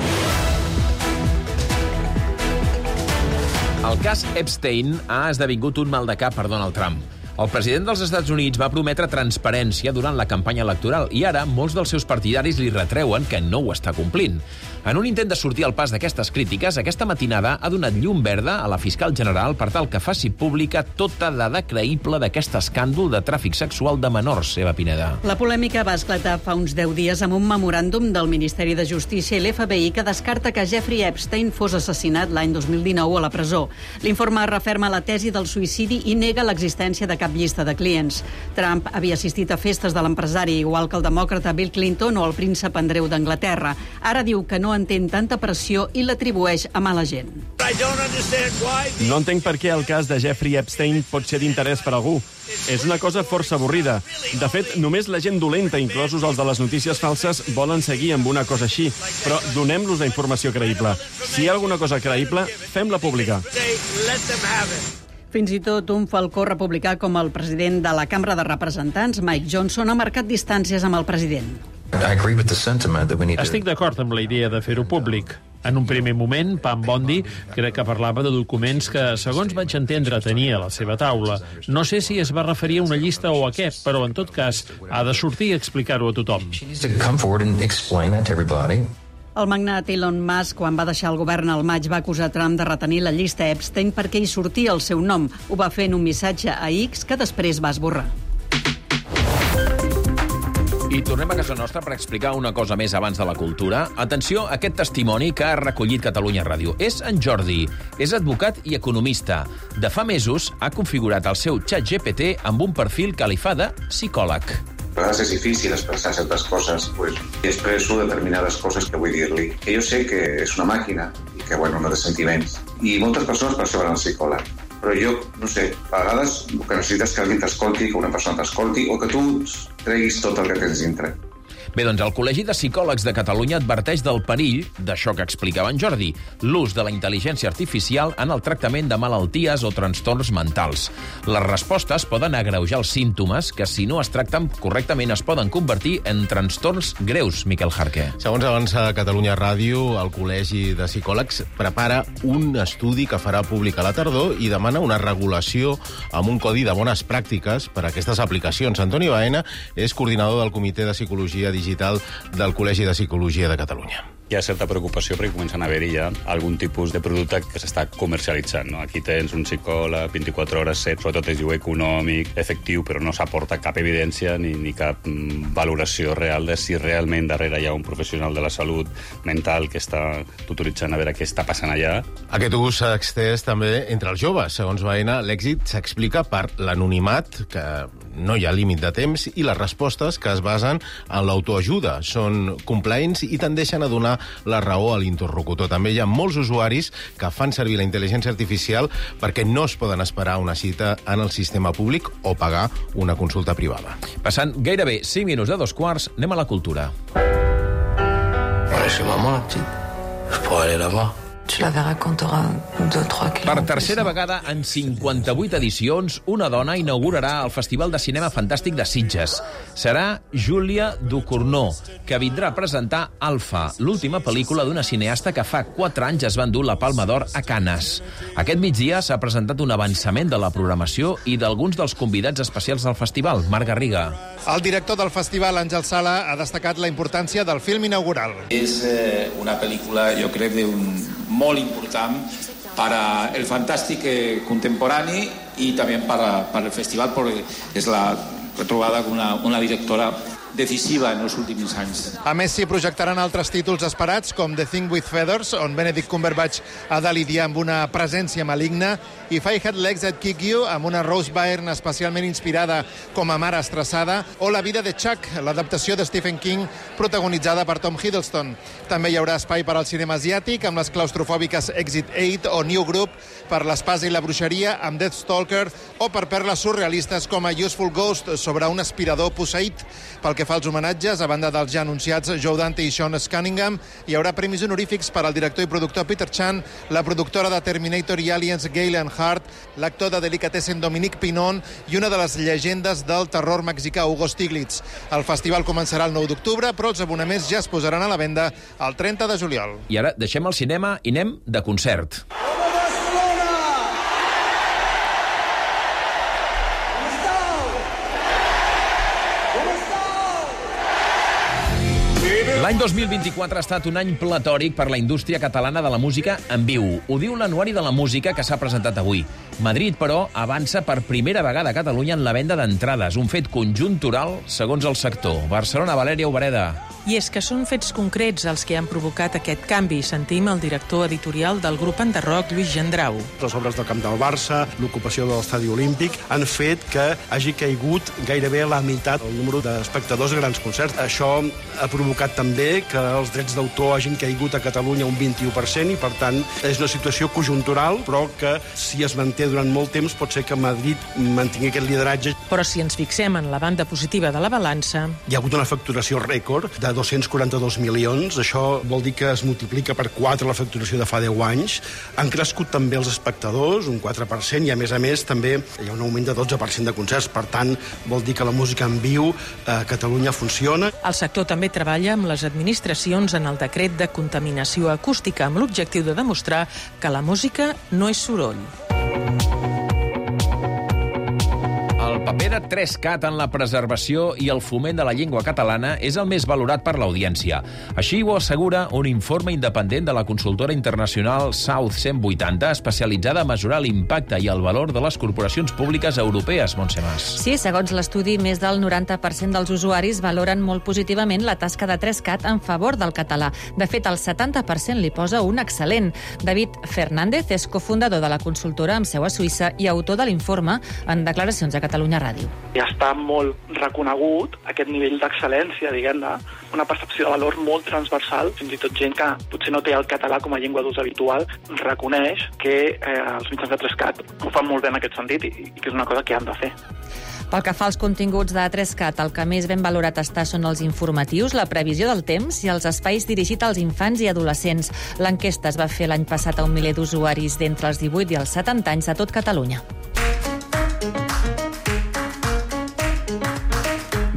El cas Epstein ha esdevingut un maldecap per Donald Trump. El president dels Estats Units va prometre transparència durant la campanya electoral i ara molts dels seus partidaris li retreuen que no ho està complint. En un intent de sortir al pas d'aquestes crítiques, aquesta matinada ha donat llum verda a la fiscal general per tal que faci pública tota dada creïble d'aquest escàndol de tràfic sexual de menors, Eva Pineda. La polèmica va esclatar fa uns deu dies amb un memoràndum del Ministeri de Justícia i l'F B I que descarta que Jeffrey Epstein fos assassinat l'any dos mil dinou a la presó. L'informe referma la tesi del suïcidi i nega l'existència de cap llista de clients. Trump havia assistit a festes de l'empresari, igual que el demòcrata Bill Clinton o el príncep Andreu d'Anglaterra. Ara diu que no entén tanta pressió i l'atribueix a mala gent. No entenc per què el cas de Jeffrey Epstein pot ser d'interès per algú. És una cosa força avorrida. De fet, només la gent dolenta, inclosos els de les notícies falses, volen seguir amb una cosa així. Però donem-los la informació creïble. Si hi ha alguna cosa creïble, fem-la pública. Fins i tot un falcó republicà com el president de la Cambra de Representants, Mike Johnson, ha marcat distàncies amb el president. Estic d'acord amb la idea de fer-ho públic. En un primer moment, Pam Bondi crec que parlava de documents que, segons vaig entendre, tenia a la seva taula. No sé si es va referir a una llista o a què, però en tot cas ha de sortir i explicar-ho a tothom. El magnat Elon Musk, quan va deixar el govern al maig, va acusar Trump de retenir la llista Epstein perquè hi sortia el seu nom. Ho va fer en un missatge a X que després va esborrar. I tornem a casa nostra per explicar una cosa més abans de la cultura. Atenció a aquest testimoni que ha recollit Catalunya Ràdio. És en Jordi, és advocat i economista. De fa mesos ha configurat el seu xat G P T amb un perfil que li fa de psicòleg. A vegades és difícil expressar certes coses, pues, i expresso determinades coses que vull dir-li. Que jo sé que és una màquina i que, bueno, no té sentiments. I moltes persones per això van al psicòleg. Però jo, no sé, a vegades el que necessites que algú t'escolti, que una persona t'escolti, o que tu treguis tot el que tens dintre. Bé, doncs el Col·legi de Psicòlegs de Catalunya adverteix del perill d'això que explicava en Jordi, l'ús de la intel·ligència artificial en el tractament de malalties o trastorns mentals. Les respostes poden agreujar els símptomes que, si no es tracten correctament, es poden convertir en trastorns greus, Miquel Jarque. Segons avança Catalunya Ràdio, el Col·legi de Psicòlegs prepara un estudi que farà públic a la tardor i demana una regulació amb un codi de bones pràctiques per a aquestes aplicacions. Antoni Baena és coordinador del Comitè de Psicologia Digital del Col·legi de Psicologia de Catalunya. hi ha certa preocupació perquè comencen a haver-hi ja algun tipus de producte que s'està comercialitzant. No? Aquí tens un psicòleg vint-i-quatre hores set, sobretot es diu econòmic, efectiu, però no s'aporta cap evidència ni, ni cap mm, valoració real de si realment darrere hi ha un professional de la salut mental que està tutoritzant a veure què està passant allà. Aquest ús s'ha extès també entre els joves. Segons Baena, l'èxit s'explica per l'anonimat, que no hi ha límit de temps, i les respostes que es basen en l'autoajuda. Són complaents i tendeixen a donar la raó a l'interlocutor. També hi ha molts usuaris que fan servir la intel·ligència artificial perquè no es poden esperar una cita en el sistema públic o pagar una consulta privada. Passant gairebé cinc minuts de dos quarts, anem a la cultura. Ouais, chez maman, la petite. Je pourrais aller là-bas. Tu la verras quand t'auras deux, trois kilos. Per tercera vegada en cinquanta-vuit edicions, una dona inaugurarà el Festival de Cinema Fantàstic de Sitges. Serà Júlia Ducournau, que vindrà a presentar Alfa, l'última pel·lícula d'una cineasta que fa quatre anys es va endur la Palma d'Or a Canes. Aquest migdia s'ha presentat un avançament de la programació i d'alguns dels convidats especials del festival. Marc Garriga. El director del festival, Àngel Sala, ha destacat la importància del film inaugural. És eh, una pel·lícula, jo crec, d'un molt important para el fantàstic eh, contemporani i també para, para el festival, perquè és la retrobada com una, una directora decisiva en els últims anys. A més, s'hi projectaran altres títols esperats, com The Thing with Feathers, on Benedict Cumberbatch ha de lidiar amb una presència maligna, i Five Had Legs That Kick You, amb una Rose Byrne especialment inspirada com a mare estressada, o La vida de Chuck, l'adaptació de Stephen King, protagonitzada per Tom Hiddleston. També hi haurà espai per al cinema asiàtic, amb les claustrofòbiques Exit eight o New Group, per l'espasa i la bruixeria, amb Deathstalker, o per perles surrealistes com a Useful Ghost, sobre un aspirador posseït. Pel que fa als homenatges, a banda dels ja anunciats Joe Dante i Sean Cunningham, hi haurà premis honorífics per al director i productor Peter Chan, la productora de Terminator i Aliens Galen Hart, l'actor de Delicatessen Dominique Pinon i una de les llegendes del terror mexicà Hugo Stiglitz. El festival començarà el nou d'octubre, però els abonaments ja es posaran a la venda el trenta de juliol. I ara deixem el cinema i anem de concert. L'any dos mil vint-i-quatre ha estat un any platòric per la indústria catalana de la música en viu. Ho diu l'Anuari de la Música, que s'ha presentat avui. Madrid, però, avança per primera vegada a Catalunya en la venda d'entrades, un fet conjuntural segons el sector. Barcelona, Valèria Obereda. I és que són fets concrets els que han provocat aquest canvi. Sentim el director editorial del grup enderroc, Lluís Gendrau. Les obres del camp del Barça, l'ocupació de l'estadi olímpic, han fet que hagi caigut gairebé a la meitat el número d'espectadors a grans concerts. Això ha provocat també que els drets d'autor hagin caigut a Catalunya un vint-i-u per cent i, per tant, és una situació conjuntural, però que, si es manté durant molt temps, pot ser que Madrid mantingui aquest lideratge. Però si ens fixem en la banda positiva de la balança... Hi ha hagut una facturació rècord de dos-cents quaranta-dos milions. Això vol dir que es multiplica per quatre la facturació de fa deu anys. Han crescut també els espectadors, un quatre per cent, i a més a més també hi ha un augment de dotze per cent de concerts. Per tant, vol dir que la música en viu a Catalunya funciona. El sector també treballa amb les administracions en el decret de contaminació acústica, amb l'objectiu de demostrar que la música no és soroll. El paper de tres-cat en la preservació i el foment de la llengua catalana és el més valorat per l'audiència. Així ho assegura un informe independent de la consultora internacional South cent vuitanta, especialitzada a mesurar l'impacte i el valor de les corporacions públiques europees, Montse Mas. Sí, segons l'estudi, més del noranta per cent dels usuaris valoren molt positivament la tasca de tres-cat en favor del català. De fet, el setanta per cent li posa un excel·lent. David Fernández és cofundador de la consultora amb seu a Suïssa i autor de l'informe en declaracions a Catalunya Ràdio. Ja està molt reconegut aquest nivell d'excel·lència, diguem-ne, una percepció de valor molt transversal, fins i tot gent que potser no té el català com a llengua d'ús habitual, reconeix que eh, els mitjans de tres-cat ho fan molt bé en aquest sentit i, i que és una cosa que han de fer. Pel que fa als continguts de tres-cat, el que més ben valorat està són els informatius, la previsió del temps i els espais dirigits als infants i adolescents. L'enquesta es va fer l'any passat a un miler d'usuaris d'entre els divuit i els setanta anys de tot Catalunya.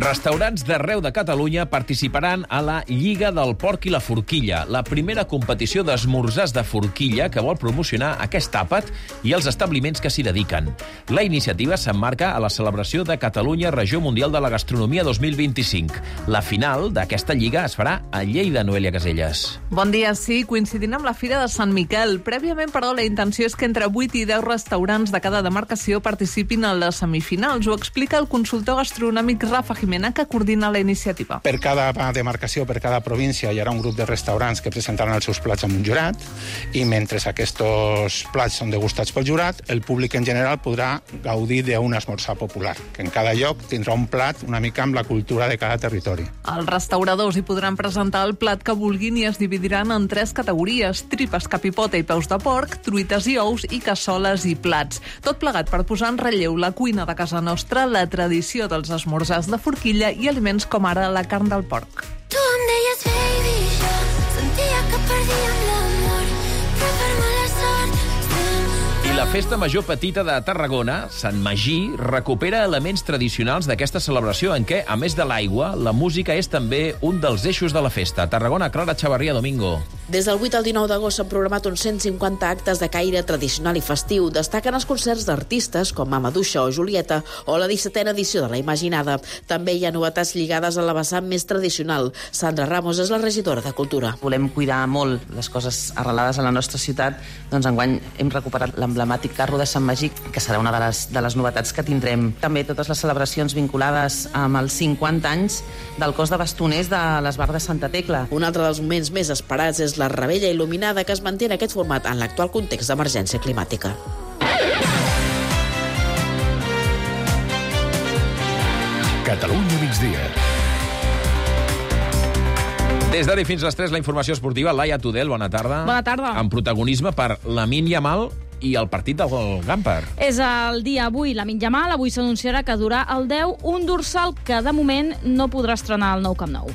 Restaurants d'arreu de Catalunya participaran a la Lliga del Porc i la Forquilla, la primera competició d'esmorzars de forquilla que vol promocionar aquest àpat i els establiments que s'hi dediquen. La iniciativa s'emmarca a la celebració de Catalunya Regió Mundial de la Gastronomia dos mil vint-i-cinc. La final d'aquesta lliga es farà a Lleida, Noelia Caselles. Bon dia, sí, coincidint amb la Fira de Sant Miquel. Prèviament, però, la intenció és que entre vuit i deu restaurants de cada demarcació participin en les semifinals. Ho explica el consultor gastronòmic Rafa Jimena, que coordina la iniciativa. Per cada demarcació, per cada província, hi haurà un grup de restaurants que presentaran els seus plats amb un jurat, i mentre aquests plats són degustats pel jurat, el públic en general podrà gaudir d'un esmorzar popular, que en cada lloc tindrà un plat una mica amb la cultura de cada territori. Els restauradors hi podran presentar el plat que vulguin i es dividiran en tres categories: tripes, capipota i peus de porc, truites i ous i cassoles i plats. Tot plegat per posar en relleu la cuina de casa nostra, la tradició dels esmorzars de forquilla i aliments com ara la carn del porc. Tu em deies, baby, jo sentia que perdíem l'amor, però per mala sort I la Festa Major Petita de Tarragona, Sant Magí, recupera elements tradicionals d'aquesta celebració en què, a més de l'aigua, la música és també un dels eixos de la festa. Tarragona, Clara Chavarría Domingo. Des del vuit al dinou d'agost s'han programat uns cent cinquanta actes de caire tradicional i festiu. Destaquen els concerts d'artistes com Mamadouxa o Julieta o la dissetena edició de La Imaginada. També hi ha novetats lligades a la vessant més tradicional. Sandra Ramos és la regidora de Cultura. Volem cuidar molt les coses arrelades a la nostra ciutat. Doncs enguany hem recuperat l'emblemàtic carro de Sant Magí, que serà una de les, de les novetats que tindrem. També totes les celebracions vinculades amb els cinquanta anys del cos de bastoners de l'Esbar de Santa Tecla. Un altre dels moments més esperats és la Rebella Il·luminada, que es manté en aquest format en l'actual context d'emergència climàtica. Catalunya migdia. Des d'ara i fins a les tres, la informació esportiva. Laia Tudel, bona tarda. Bona tarda. Amb protagonisme per Lamine Yamal i el partit del Gamper. És el dia avui, Lamine Yamal. Avui s'anunciarà que durà el deu, un dorsal que de moment no podrà estrenar al nou Camp Nou.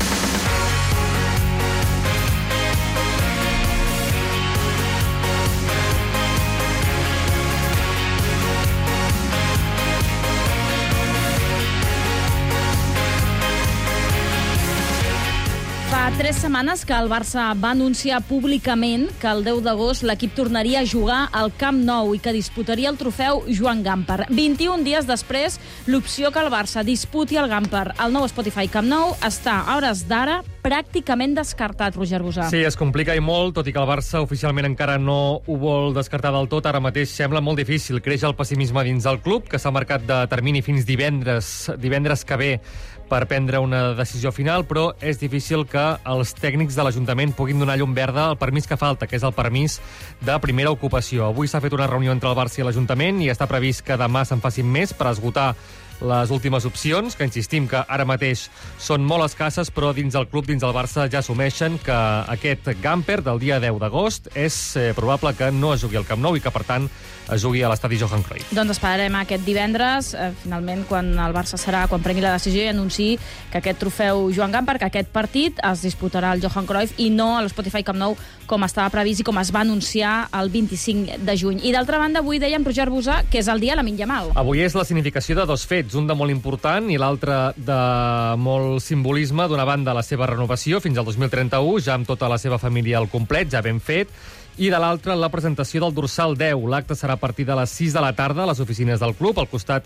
Fa tres setmanes que el Barça va anunciar públicament que el deu d'agost l'equip tornaria a jugar al Camp Nou i que disputaria el trofeu Joan Gamper. vint-i-un dies després, l'opció que el Barça disputi el Gamper al nou Spotify Camp Nou està, a hores d'ara, pràcticament descartat, Roger Busà. Sí, es complica i molt, tot i que el Barça oficialment encara no ho vol descartar del tot. Ara mateix sembla molt difícil. Creix el pessimisme dins del club, que s'ha marcat de termini fins divendres, divendres que ve per prendre una decisió final, però és difícil que els tècnics de l'Ajuntament puguin donar llum verda al permís que falta, que és el permís de primera ocupació. Avui s'ha fet una reunió entre el Barça i l'Ajuntament i està previst que demà se'n facin més per esgotar les últimes opcions, que insistim que ara mateix són molt escasses, però dins del club, dins del Barça, ja assumeixen que aquest Gamper del dia deu d'agost és eh, probable que no es jugui al Camp Nou i que, per tant, es jugui a l'estadi Johan Cruyff. Doncs esperarem aquest divendres, eh, finalment, quan el Barça serà, quan prengui la decisió i anunciï que aquest trofeu Joan Gamper, que aquest partit es disputarà al Johan Cruyff i no a l'Spotify Camp Nou, com estava previst i com es va anunciar el vint-i-cinc de juny. I d'altra banda, avui dèiem, Roger Busà, que és el dia Lamine Yamal. Avui és la significació de dos fets, un de molt important i l'altre de molt simbolisme. D'una banda, la seva renovació fins al dos mil trenta-u, ja amb tota la seva família al complet, ja ben fet, i de l'altra, la presentació del dorsal deu. L'acte serà a partir de les sis de la tarda a les oficines del club, al costat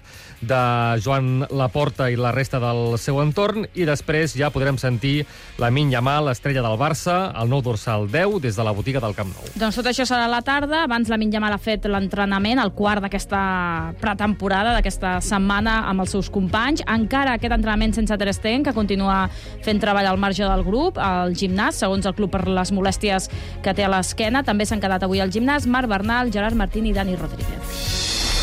de Joan Laporta i la resta del seu entorn, i després ja podrem sentir Lamine Yamal, l'estrella del Barça, el nou dorsal deu, des de la botiga del Camp Nou. Doncs tot això serà a la tarda. Abans Lamine Yamal ha fet l'entrenament, el quart d'aquesta pretemporada, d'aquesta setmana amb els seus companys. Encara aquest entrenament sense Ter Stegen, que continua fent treball al marge del grup, al gimnàs, segons el club, per les molèsties que té a l'esquena. També s'han quedat avui al gimnàs Marc Bernal, Gerard Martín i Dani Rodríguez.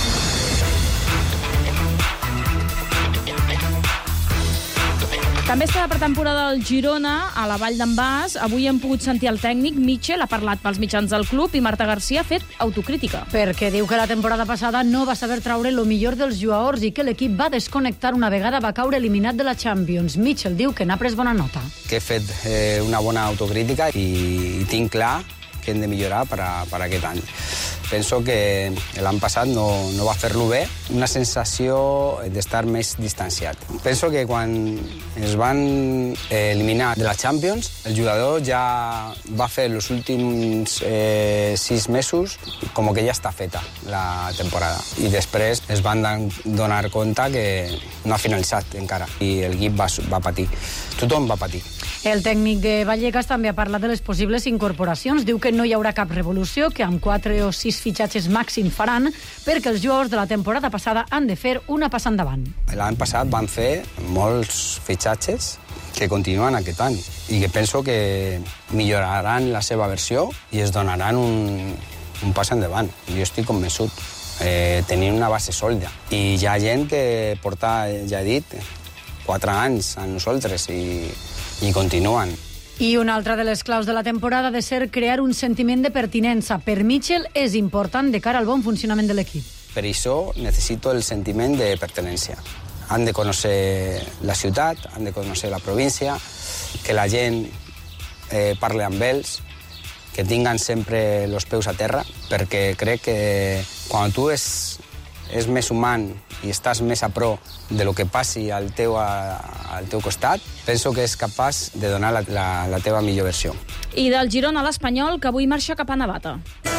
També està la pretemporada del Girona, a la Vall d'en Bas. Avui hem pogut sentir el tècnic. Mitchell ha parlat pels mitjans del club i Marta Garcia ha fet autocrítica. Perquè diu que la temporada passada no va saber traure el millor dels jugadors i que l'equip va desconnectar una vegada va caure eliminat de la Champions. Mitchell diu que n'ha pres bona nota. Que he fet eh, una bona autocrítica i, i tinc clar que hem de millorar per a, per a aquest any. Penso que l'any passat no, no va fer-lo bé, una sensació d'estar més distanciat. Penso que quan es van eliminar de la Champions, el jugador ja va fer els últims eh, sis mesos com que ja està feta la temporada. I després es van donar compte que no ha finalitzat encara i el equip va, va patir. Tothom va patir. El tècnic de Vallecas també ha parlat de les possibles incorporacions. Diu que no hi haurà cap revolució, que amb quatre o sis fitxatges màxim faran, perquè els jugadors de la temporada passada han de fer una passa endavant. L'any passat van fer molts fitxatges que continuen aquest any i que penso que milloraran la seva versió i es donaran un, un pas endavant. Jo estic convençut. Eh, tenint una base sòlida. I hi ha gent que porta, ja he dit, quatre anys amb nosaltres i, i continuen. I una altra de les claus de la temporada ha de ser crear un sentiment de pertinença. Per Mitchell és important de cara al bon funcionament de l'equip. Per això necessito el sentiment de pertinença. Han de conèixer la ciutat, han de conèixer la província, que la gent eh, parli amb ells, que tinguen sempre els peus a terra, perquè crec que quan tu és, és més humà i estàs més a pro de lo que passi al teu, a, al teu costat, penso que és capaç de donar la, la, la teva millor versió. I del Girona a l'Espanyol, que avui marxa cap a Navata.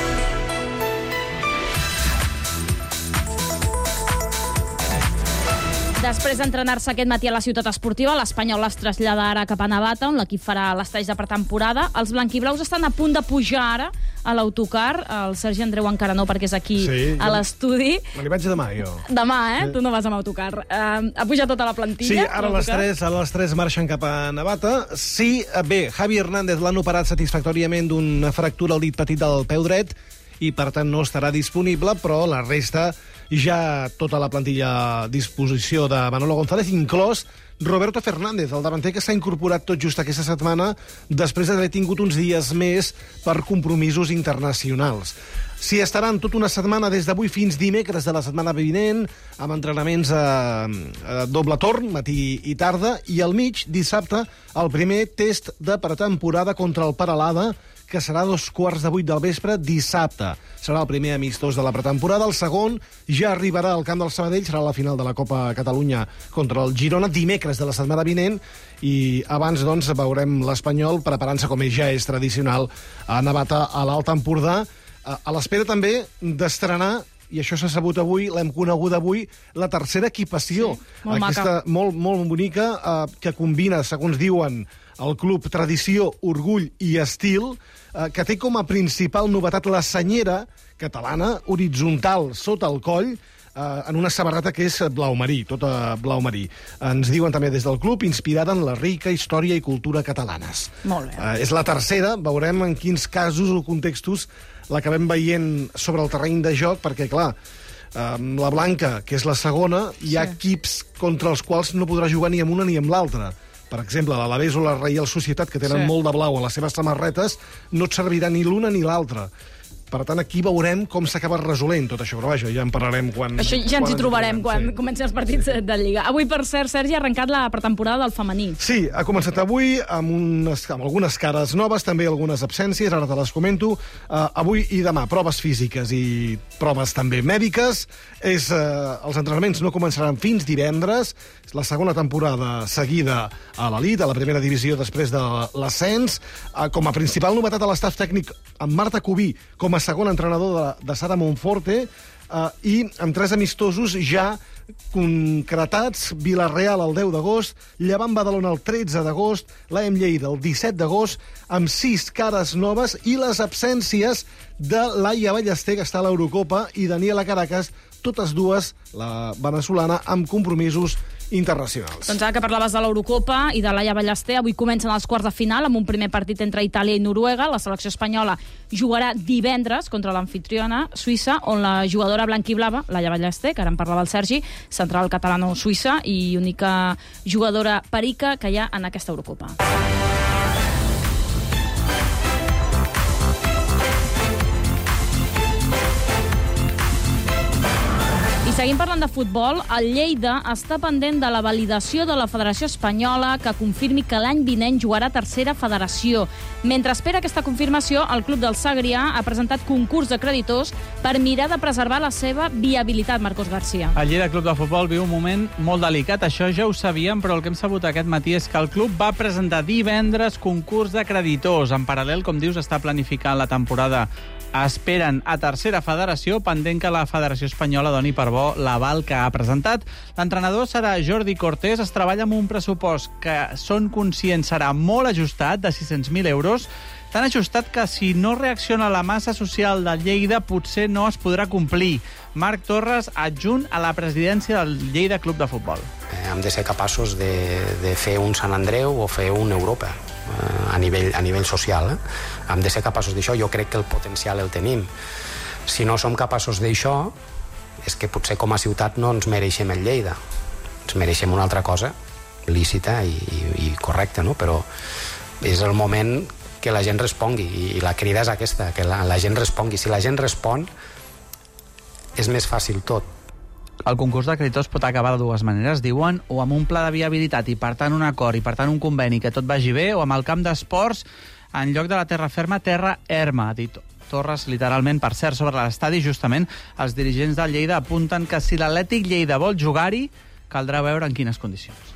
Després d'entrenar-se aquest matí a la ciutat esportiva, l'Espanyol es trasllada ara cap a Navata, on l'equip farà l'estatge de pretemporada. Els blanquiblaus estan a punt de pujar ara a l'autocar. El Sergi Andreu encara no, perquè és aquí sí, a l'estudi. Me n'hi vaig demà, jo. Demà, eh? Sí. Tu no vas amb autocar. Uh, ha pujat tota la plantilla? Sí, ara a les tres, a les tres marxen cap a Navata. Sí, bé, Javi Hernández l'han operat satisfactòriament d'una fractura al dit petit del peu dret i, per tant, no estarà disponible, però la resta ja tota la plantilla a disposició de Manolo González, inclòs Roberto Fernández, el davanter que s'ha incorporat tot just aquesta setmana després d'haver tingut uns dies més per compromisos internacionals. S'hi estaran tota una setmana des d'avui fins dimecres de la setmana vinent, amb entrenaments a, a doble torn, matí i tarda, i al mig, dissabte, el primer test de pretemporada contra el Peralada, que serà a dos quarts de vuit del vespre dissabte. Serà el primer amistós de la pretemporada. El segon ja arribarà al camp del Sabadell, serà la final de la Copa Catalunya contra el Girona, dimecres de la setmana vinent, i abans, doncs, veurem l'Espanyol preparant-se, com ja és tradicional, a Navata, a l'Alt Empordà, a l'espera també d'estrenar, i això s'ha sabut avui, l'hem conegut avui, la tercera equipació. Sí, molt aquesta maca. Molt, molt bonica, eh, que combina, segons diuen, el club tradició, orgull i estil, eh, que té com a principal novetat la senyera catalana, horitzontal, sota el coll, eh, en una samarreta que és blau marí, tota blau marí. Ens diuen també des del club, inspirada en la rica història i cultura catalanes. Molt bé. Eh, és la tercera, veurem en quins casos o contextos l'acabem veient sobre el terreny de joc, perquè, clar, amb la blanca, que és la segona, hi ha sí. equips contra els quals no podrà jugar ni amb una ni amb l'altra. Per exemple, l'Alavés o la Reial Societat, que tenen sí. molt de blau a les seves samarretes, no et servirà ni l'una ni l'altra. Per tant, aquí veurem com s'acaba resolent tot això, però vaja, ja en parlarem quan... Això ja ens hi trobarem quan sí. comencin els partits de Lliga. Avui, per cert, Sergi, ha arrencat la pretemporada del femení. Sí, ha començat avui amb, unes, amb algunes cares noves, també algunes absències, ara te les comento. Uh, avui i demà, proves físiques i proves també mèdiques. És, uh, els entrenaments no començaran fins divendres. És la segona temporada seguida a l'elit, a la primera divisió després de l'ascens. Uh, com a principal novetat a l'estaf tècnic, amb Marta Cubí com a segon entrenador de, de Sara Monforte, eh, i amb tres amistosos ja concretats: Vilareal el deu d'agost, Llevant Badalona el tretze d'agost, l'A E M Lleida el disset d'agost, amb sis cares noves i les absències de Laia Ballester, que està a l'Eurocopa, i Daniela Caracas, totes dues, la veneçolana, amb compromisos internacionals. Doncs ara que parlaves de l'Eurocopa i de Laia Ballester, avui comencen els quarts de final amb un primer partit entre Itàlia i Noruega. La selecció espanyola jugarà divendres contra l'anfitriona Suïssa, on la jugadora blanquiblava, Laia Ballester, que ara en parlava el Sergi, central catalano-suïssa i única jugadora perica que hi ha en aquesta Eurocopa. seguim parlant de futbol. El Lleida està pendent de la validació de la Federació Espanyola que confirmi que l'any vinent jugarà a tercera federació. Mentre espera aquesta confirmació, el club del Segrià ha presentat concurs de creditors per mirar de preservar la seva viabilitat, Marcos García. El Lleida Club de Futbol viu un moment molt delicat, això ja ho sabíem, però el que hem sabut aquest matí és que el club va presentar divendres concurs de creditors. En paral·lel, com dius, està planificant la temporada. Esperen a tercera federació, pendent que la Federació Espanyola doni per bo l'aval que ha presentat. L'entrenador serà Jordi Cortés, es treballa amb un pressupost que són conscients serà molt ajustat, de sis-cents mil euros, tan ajustat que si no reacciona la massa social de Lleida potser no es podrà complir. Marc Torres, adjunt a la presidència del Lleida Club de Futbol. Eh, hem de ser capaços de, de fer un Sant Andreu o fer un Europa eh, a, nivell, a nivell social. Eh? Hem de ser capaços d'això. Jo crec que el potencial el tenim. Si no som capaços d'això, és que potser com a ciutat no ens mereixem el Lleida. Ens mereixem una altra cosa lícita i, i, i correcta, no? Però és el moment que la gent respongui, i la crida és aquesta, que la, la gent respongui. Si la gent respon, és més fàcil tot. El concurs de creditors pot acabar de dues maneres, diuen, o amb un pla de viabilitat i, per tant, un acord i, per tant, un conveni que tot vagi bé, o amb el camp d'esports, en lloc de la terra ferma, terra erma, ha dit Torres, literalment. Per cert, sobre l'estadi, justament, els dirigents del Lleida apunten que si l'Atlètic Lleida vol jugar-hi, caldrà veure en quines condicions.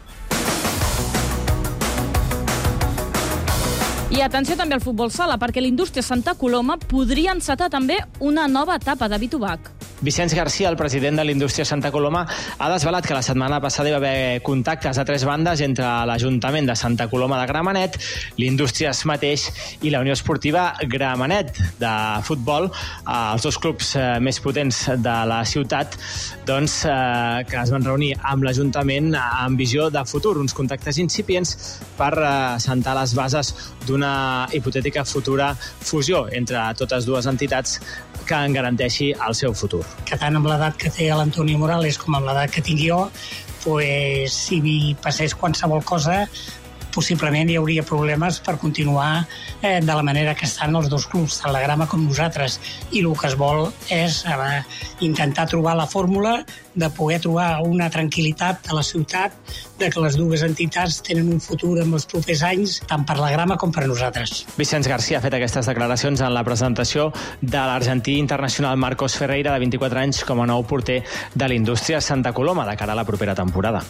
I atenció també al futbol sala, perquè l'Indústria Santa Coloma podria encetar també una nova etapa de Bitubac. Vicenç García, el president de l'Indústria Santa Coloma, ha desvelat que la setmana passada hi va haver contactes a tres bandes entre l'Ajuntament de Santa Coloma de Gramenet, l'Indústries mateix i la Unió Esportiva Gramenet de futbol, els dos clubs més potents de la ciutat, doncs, que es van reunir amb l'Ajuntament amb visió de futur, uns contactes incipients per assentar les bases d'una hipotètica futura fusió entre totes dues entitats que en garanteixi el seu futur. Que tant amb l'edat que té l'Antonio Morales com amb l'edat que tinc jo, pues, si hi passés qualsevol cosa, possiblement hi hauria problemes per continuar eh, de la manera que estan els dos clubs, tant la Grama com nosaltres. I el que es vol és eh, intentar trobar la fórmula de poder trobar una tranquil·litat a la ciutat, de que les dues entitats tenen un futur en els propers anys, tant per la Grama com per nosaltres. Vicenç García ha fet aquestes declaracions en la presentació de l'argentí internacional Marcos Ferreira, de vint-i-quatre anys, com a nou porter de l'Indústria Santa Coloma, de cara a la propera temporada.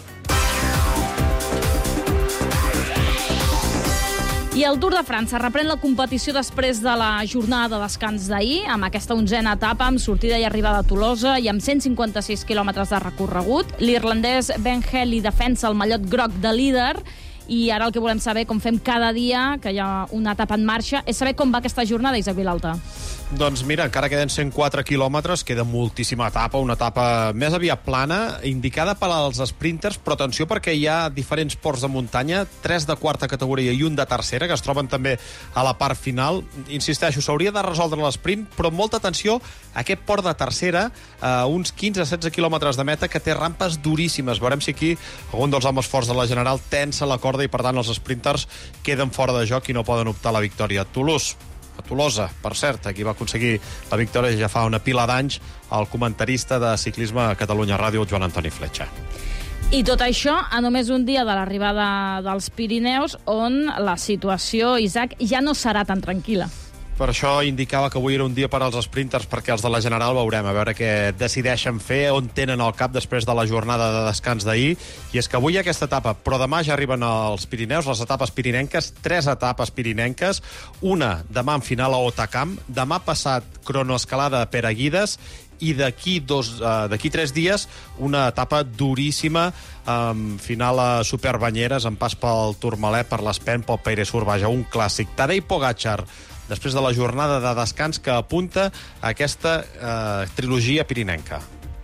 I el Tour de França reprèn la competició després de la jornada de descans d'ahir, amb aquesta onzena etapa, amb sortida i arribada a Tolosa i amb cent cinquanta-sis quilòmetres de recorregut. L'irlandès Ben Healy defensa el mallot groc de líder, i ara el que volem saber, com fem cada dia que hi ha una etapa en marxa, és saber com va aquesta jornada, Isaac Vilalta. Doncs mira, encara queden cent quatre quilòmetres, queda moltíssima etapa, una etapa més aviat plana, indicada per als sprinters, però atenció perquè hi ha diferents ports de muntanya, tres de quarta categoria i un de tercera, que es troben també a la part final. Insisteixo, s'hauria de resoldre l'esprint, però molta atenció a aquest port de tercera, a uns quinze a setze quilòmetres de meta, que té rampes duríssimes. Veurem si aquí algun dels homes forts de la General tensa la corda i, per tant, els sprinters queden fora de joc i no poden optar a la victòria. Toulouse, a Tolosa, per cert, aquí va aconseguir la victòria ja fa una pila d'anys el comentarista de ciclisme a Catalunya Ràdio, Joan Antoni Fletxa. I tot això a només un dia de l'arribada dels Pirineus, on la situació, Isaac, ja no serà tan tranquil·la. Per això indicava que avui era un dia per als sprinters, perquè els de la General veurem, a veure què decideixen fer, on tenen el cap després de la jornada de descans d'ahir. I és que avui hi ha aquesta etapa, però demà ja arriben els Pirineus, les etapes pirinenques, tres etapes pirinenques, una demà en final a Otacam, demà passat cronoescalada a Peraguides, i d'aquí dos, uh, d'aquí tres dies una etapa duríssima, um, final a Superbanyeres, en pas pel Tourmalet, per l'Espen, pel Peiresur, vaja, un clàssic. Tadej Pogačar, després de la jornada de descans que apunta a aquesta eh, trilogia pirinenca.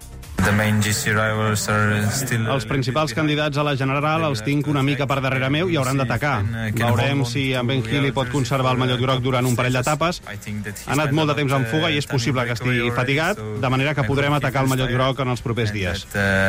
Els principals candidats a la General els tinc una mica per darrere meu i hauran d'atacar. Veurem si en Ben Healy pot conservar el mallot groc durant un parell d'etapes. Ha anat molt de temps en fuga i és possible que estigui fatigat, de manera que podrem atacar el mallot groc en els propers dies.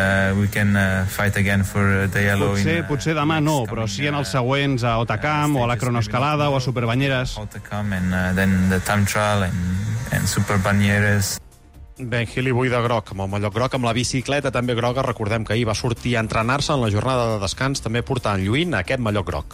Potser, potser demà no, però sí en els següents a Otacam o a la cronoescalada o a Superbanyeres. Ben Healy avui de groc, amb el mallot groc, amb la bicicleta també groga. Recordem que ahir va sortir a entrenar-se en la jornada de descans, també portant lluint aquest mallot groc.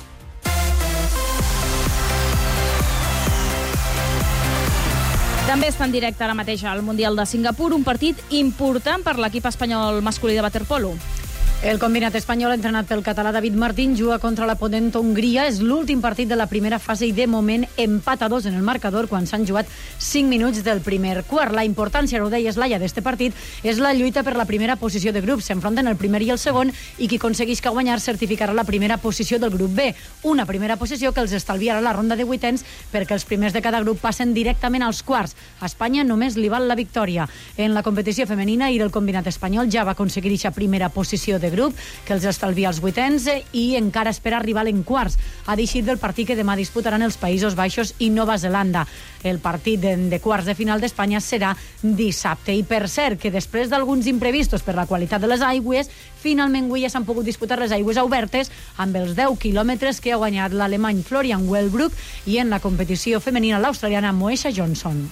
També està en directe ara mateix al Mundial de Singapur, un partit important per l'equip espanyol masculí de waterpolo. El combinat espanyol, entrenat pel català David Martín, juga contra la potent Hongria. És l'últim partit de la primera fase i, de moment, empat a dos en el marcador quan s'han jugat cinc minuts del primer quart. La importància, ho deia Laia, d'este partit és la lluita per la primera posició de grup. S'enfronten el primer i el segon i qui aconsegueix que guanyar certificarà la primera posició del grup B. Una primera posició que els estalviarà la ronda de vuitens perquè els primers de cada grup passen directament als quarts. A Espanya només li val la victòria. En la competició femenina, i el combinat espanyol ja va aconseguir aquesta primera posició de grup que els estalvia els vuitens i encara espera arribar en quarts. Ha deixit del partit que demà disputaran els Països Baixos i Nova Zelanda. El partit de, de quarts de final d'Espanya serà dissabte. I per cert, que després d'alguns imprevistos per la qualitat de les aigües, finalment avui ja s'han pogut disputar les aigües obertes amb els deu quilòmetres que ha guanyat l'alemany Florian Wellbrook i en la competició femenina l'australiana Moesha Johnson.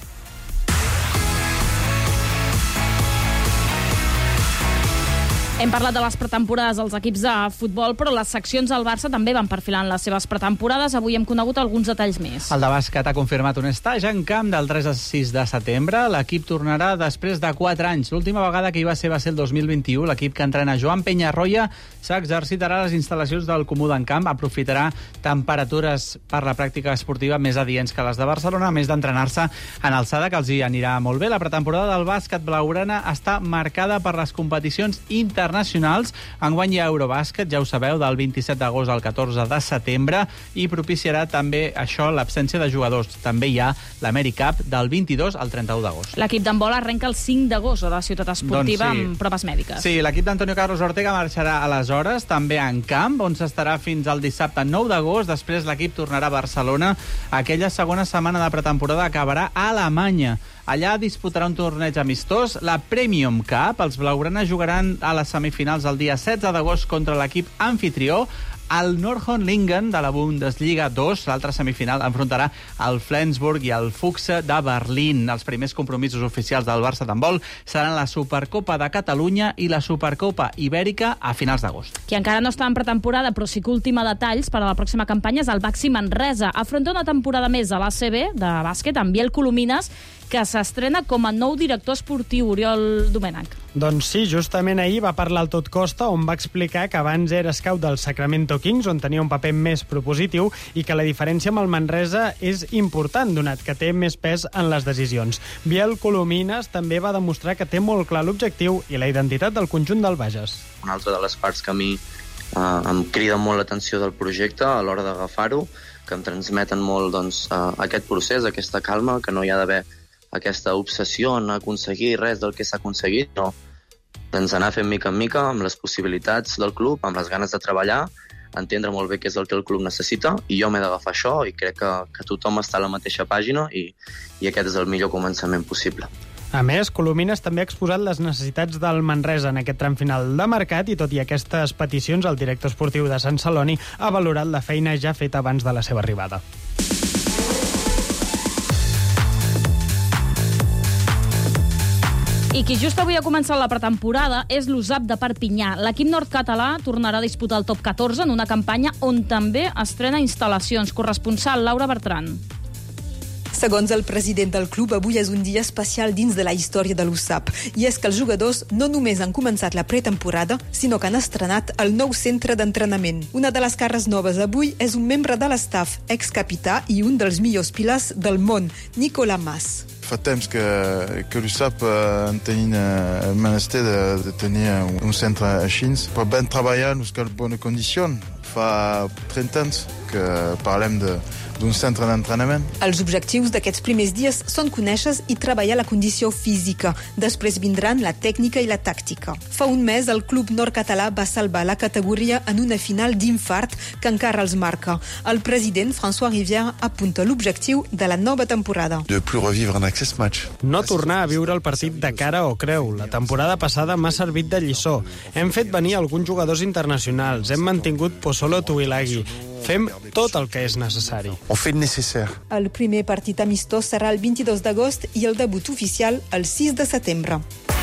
Hem parlat de les pretemporades dels equips de futbol, però les seccions del Barça també van perfilant les seves pretemporades. Avui hem conegut alguns detalls més. El de bàsquet ha confirmat un estatge en camp del tres al sis de setembre. L'equip tornarà després de quatre anys. L'última vegada que hi va ser va ser el dos mil vint-i-u. L'equip que entrena Joan Peñarroya s'exercitarà a les instal·lacions del Comú d'Encamp. Aprofitarà temperatures per la pràctica esportiva més adients que les de Barcelona, a més d'entrenar-se en alçada, que els hi anirà molt bé. La pretemporada del bàsquet blaugrana està marcada per les competicions internacionals internacionals. Enguany hi ha Eurobàsquet, ja ho sabeu, del vint-i-set d'agost al catorze de setembre, i propiciarà també això l'absència de jugadors. També hi ha l'AmeriCup del vint-i-dos al trenta-u d'agost. L'equip d'handbol arrenca el cinc d'agost a la Ciutat Esportiva, doncs sí, amb proves mèdiques. Sí, l'equip d'Antonio Carlos Ortega marxarà aleshores, també en camp, on s'estarà fins al dissabte nou d'agost. Després l'equip tornarà a Barcelona. Aquella segona setmana de pretemporada acabarà a Alemanya. Allà disputarà un torneig amistós, la Premium Cup. Els blaugrana jugaran a les semifinals el dia setze d'agost contra l'equip anfitrió, el Nordhorn-Lingen de la Bundesliga dos. L'altra semifinal enfrontarà el Flensburg i el Fuchse de Berlín. Els primers compromisos oficials del Barça d'handbol seran la Supercopa de Catalunya i la Supercopa Ibèrica a finals d'agost. Qui encara no està en pretemporada, però sí que ultima detalls per a la pròxima campanya, és el Baxi Manresa. Afronta una temporada més a l'A C B de bàsquet amb Biel Colomines, que s'estrena com a nou director esportiu. Oriol Domènech. Doncs sí, justament ahir va parlar al Tot Costa, on va explicar que abans era scout del Sacramento Kings, on tenia un paper més propositiu, i que la diferència amb el Manresa és important, donat que té més pes en les decisions. Biel Colomines també va demostrar que té molt clar l'objectiu i la identitat del conjunt del Bages. Una altra de les parts que a mi eh, em crida molt l'atenció del projecte a l'hora d'agafar-ho, que em transmeten molt doncs, eh, aquest procés, aquesta calma, que no hi ha d'haver aquesta obsessió en aconseguir res del que s'ha aconseguit, no. Doncs anar fent mica en mica amb les possibilitats del club, amb les ganes de treballar, entendre molt bé què és el que el club necessita, i jo m'he d'agafar això, i crec que, que tothom està a la mateixa pàgina, i, i aquest és el millor començament possible. A més, Colomines també ha exposat les necessitats del Manresa en aquest tram final de mercat, i tot i aquestes peticions, el director esportiu de Sant Celoni ha valorat la feina ja feta abans de la seva arribada. I qui just avui ha començat la pretemporada és l'U S A P de Perpinyà. L'equip nord-català tornarà a disputar el top catorze en una campanya on també estrena instal·lacions. Corresponsal Laura Bertran. Segons el president del club, avui és un dia especial dins de la història de l'U S A P. I és que els jugadors no només han començat la pretemporada, sinó que han estrenat el nou centre d'entrenament. Una de les cares noves avui és un membre de l'estaf, ex-capità i un dels millors pilars del món, Nicolas Mas. Fa temps que, que l'U S A P en tenim el menester de, de tenir un centre així, però ben treballar en buscar bones condicions. Fa trenta anys que parlem de d'un centre d'entrenament. Els objectius d'aquests primers dies són conèixer i treballar la condició física. Després vindran la tècnica i la tàctica. Fa un mes, el club nord-català va salvar la categoria en una final d'infart que encara els marca. El president, François Rivière, apunta l'objectiu de la nova temporada. De plus revivre un access match. No tornar a viure el partit de cara o creu. La temporada passada m'ha servit de lliçó. Hem fet venir alguns jugadors internacionals. Hem mantingut Pozzolo Tuilagi. Fem tot el que és necessari. On fait le nécessaire. El primer partit amistós serà el vint-i-dos d'agost i el debut oficial el sis de setembre.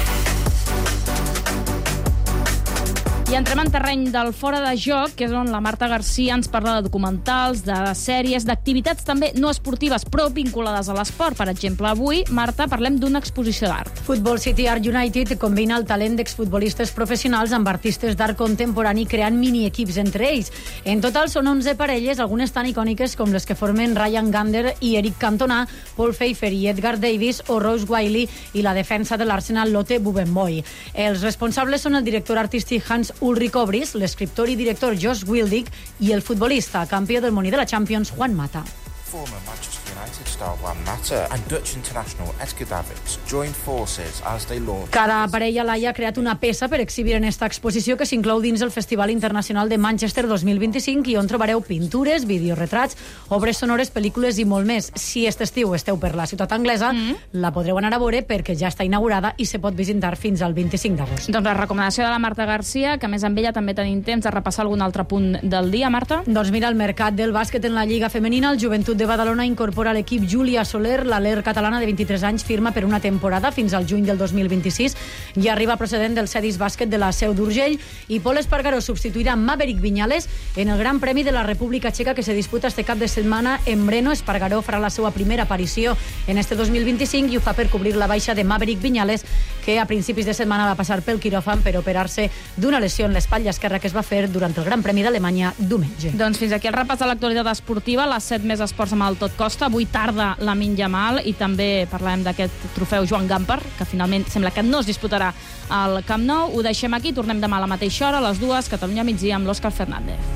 I entrem en terreny del fora de joc, que és on la Marta Garcia ens parla de documentals, de sèries, d'activitats també no esportives, però vinculades a l'esport. Per exemple, avui, Marta, parlem d'una exposició d'art. Football City Art United combina el talent d'exfutbolistes professionals amb artistes d'art contemporani creant mini-equips entre ells. En total són onze parelles, algunes tan icòniques com les que formen Ryan Gander i Eric Cantona, Paul Pfeiffer i Edgar Davis o Rose Wiley i la defensa de l'Arsenal Lotte Bubenboy. Els responsables són el director artístic Hans Ulrich Obris, l'escriptor i director Josh Wildig i el futbolista, campió del Moni de la Champions, Juan Mata. Former Manchester United star Juan Mata and Dutch international Edgar Davids joined forces as they launched... Cada parella Laia ha creat una peça per exhibir en esta exposició que s'inclou dins el Festival Internacional de Manchester dos mil vint-i-cinc i on trobareu pintures, videoretrats, obres sonores, pel·lícules i molt més. Si este estiu esteu per la ciutat anglesa, mm. la podreu anar a veure perquè ja està inaugurada i se pot visitar fins al vint-i-cinc d'agost. Doncs la recomanació de la Marta Garcia, que a més amb ella també tenim temps de repassar algun altre punt del dia, Marta. Doncs mira, el mercat del bàsquet en la Lliga Femenina, el Joventut de Badalona incorpora l'equip Júlia Soler, l'aler catalana de vint-i-tres anys, firma per una temporada fins al juny del dos mil vint-i-sis i arriba procedent del Cedis Bàsquet de la Seu d'Urgell, i Pol Espargaró substituirà Maverick Viñales en el Gran Premi de la República Txeca que se disputa este cap de setmana en Brno. Espargaró farà la seva primera aparició en este dos mil vint-i-cinc i ho fa per cobrir la baixa de Maverick Viñales, que a principis de setmana va passar pel quiròfan per operar-se d'una lesió en l'espatlla esquerra que es va fer durant el Gran Premi d'Alemanya diumenge. Doncs fins aquí el repàs de l'actualitat esportiva, les set més esports amb el Tot Costa. Avui tarda Lamine Yamal i també parlem d'aquest trofeu Joan Gamper, que finalment sembla que no es disputarà al Camp Nou. Ho deixem aquí, tornem demà a la mateixa hora, a les dues, Catalunya migdia, amb l'Òscar Fernández.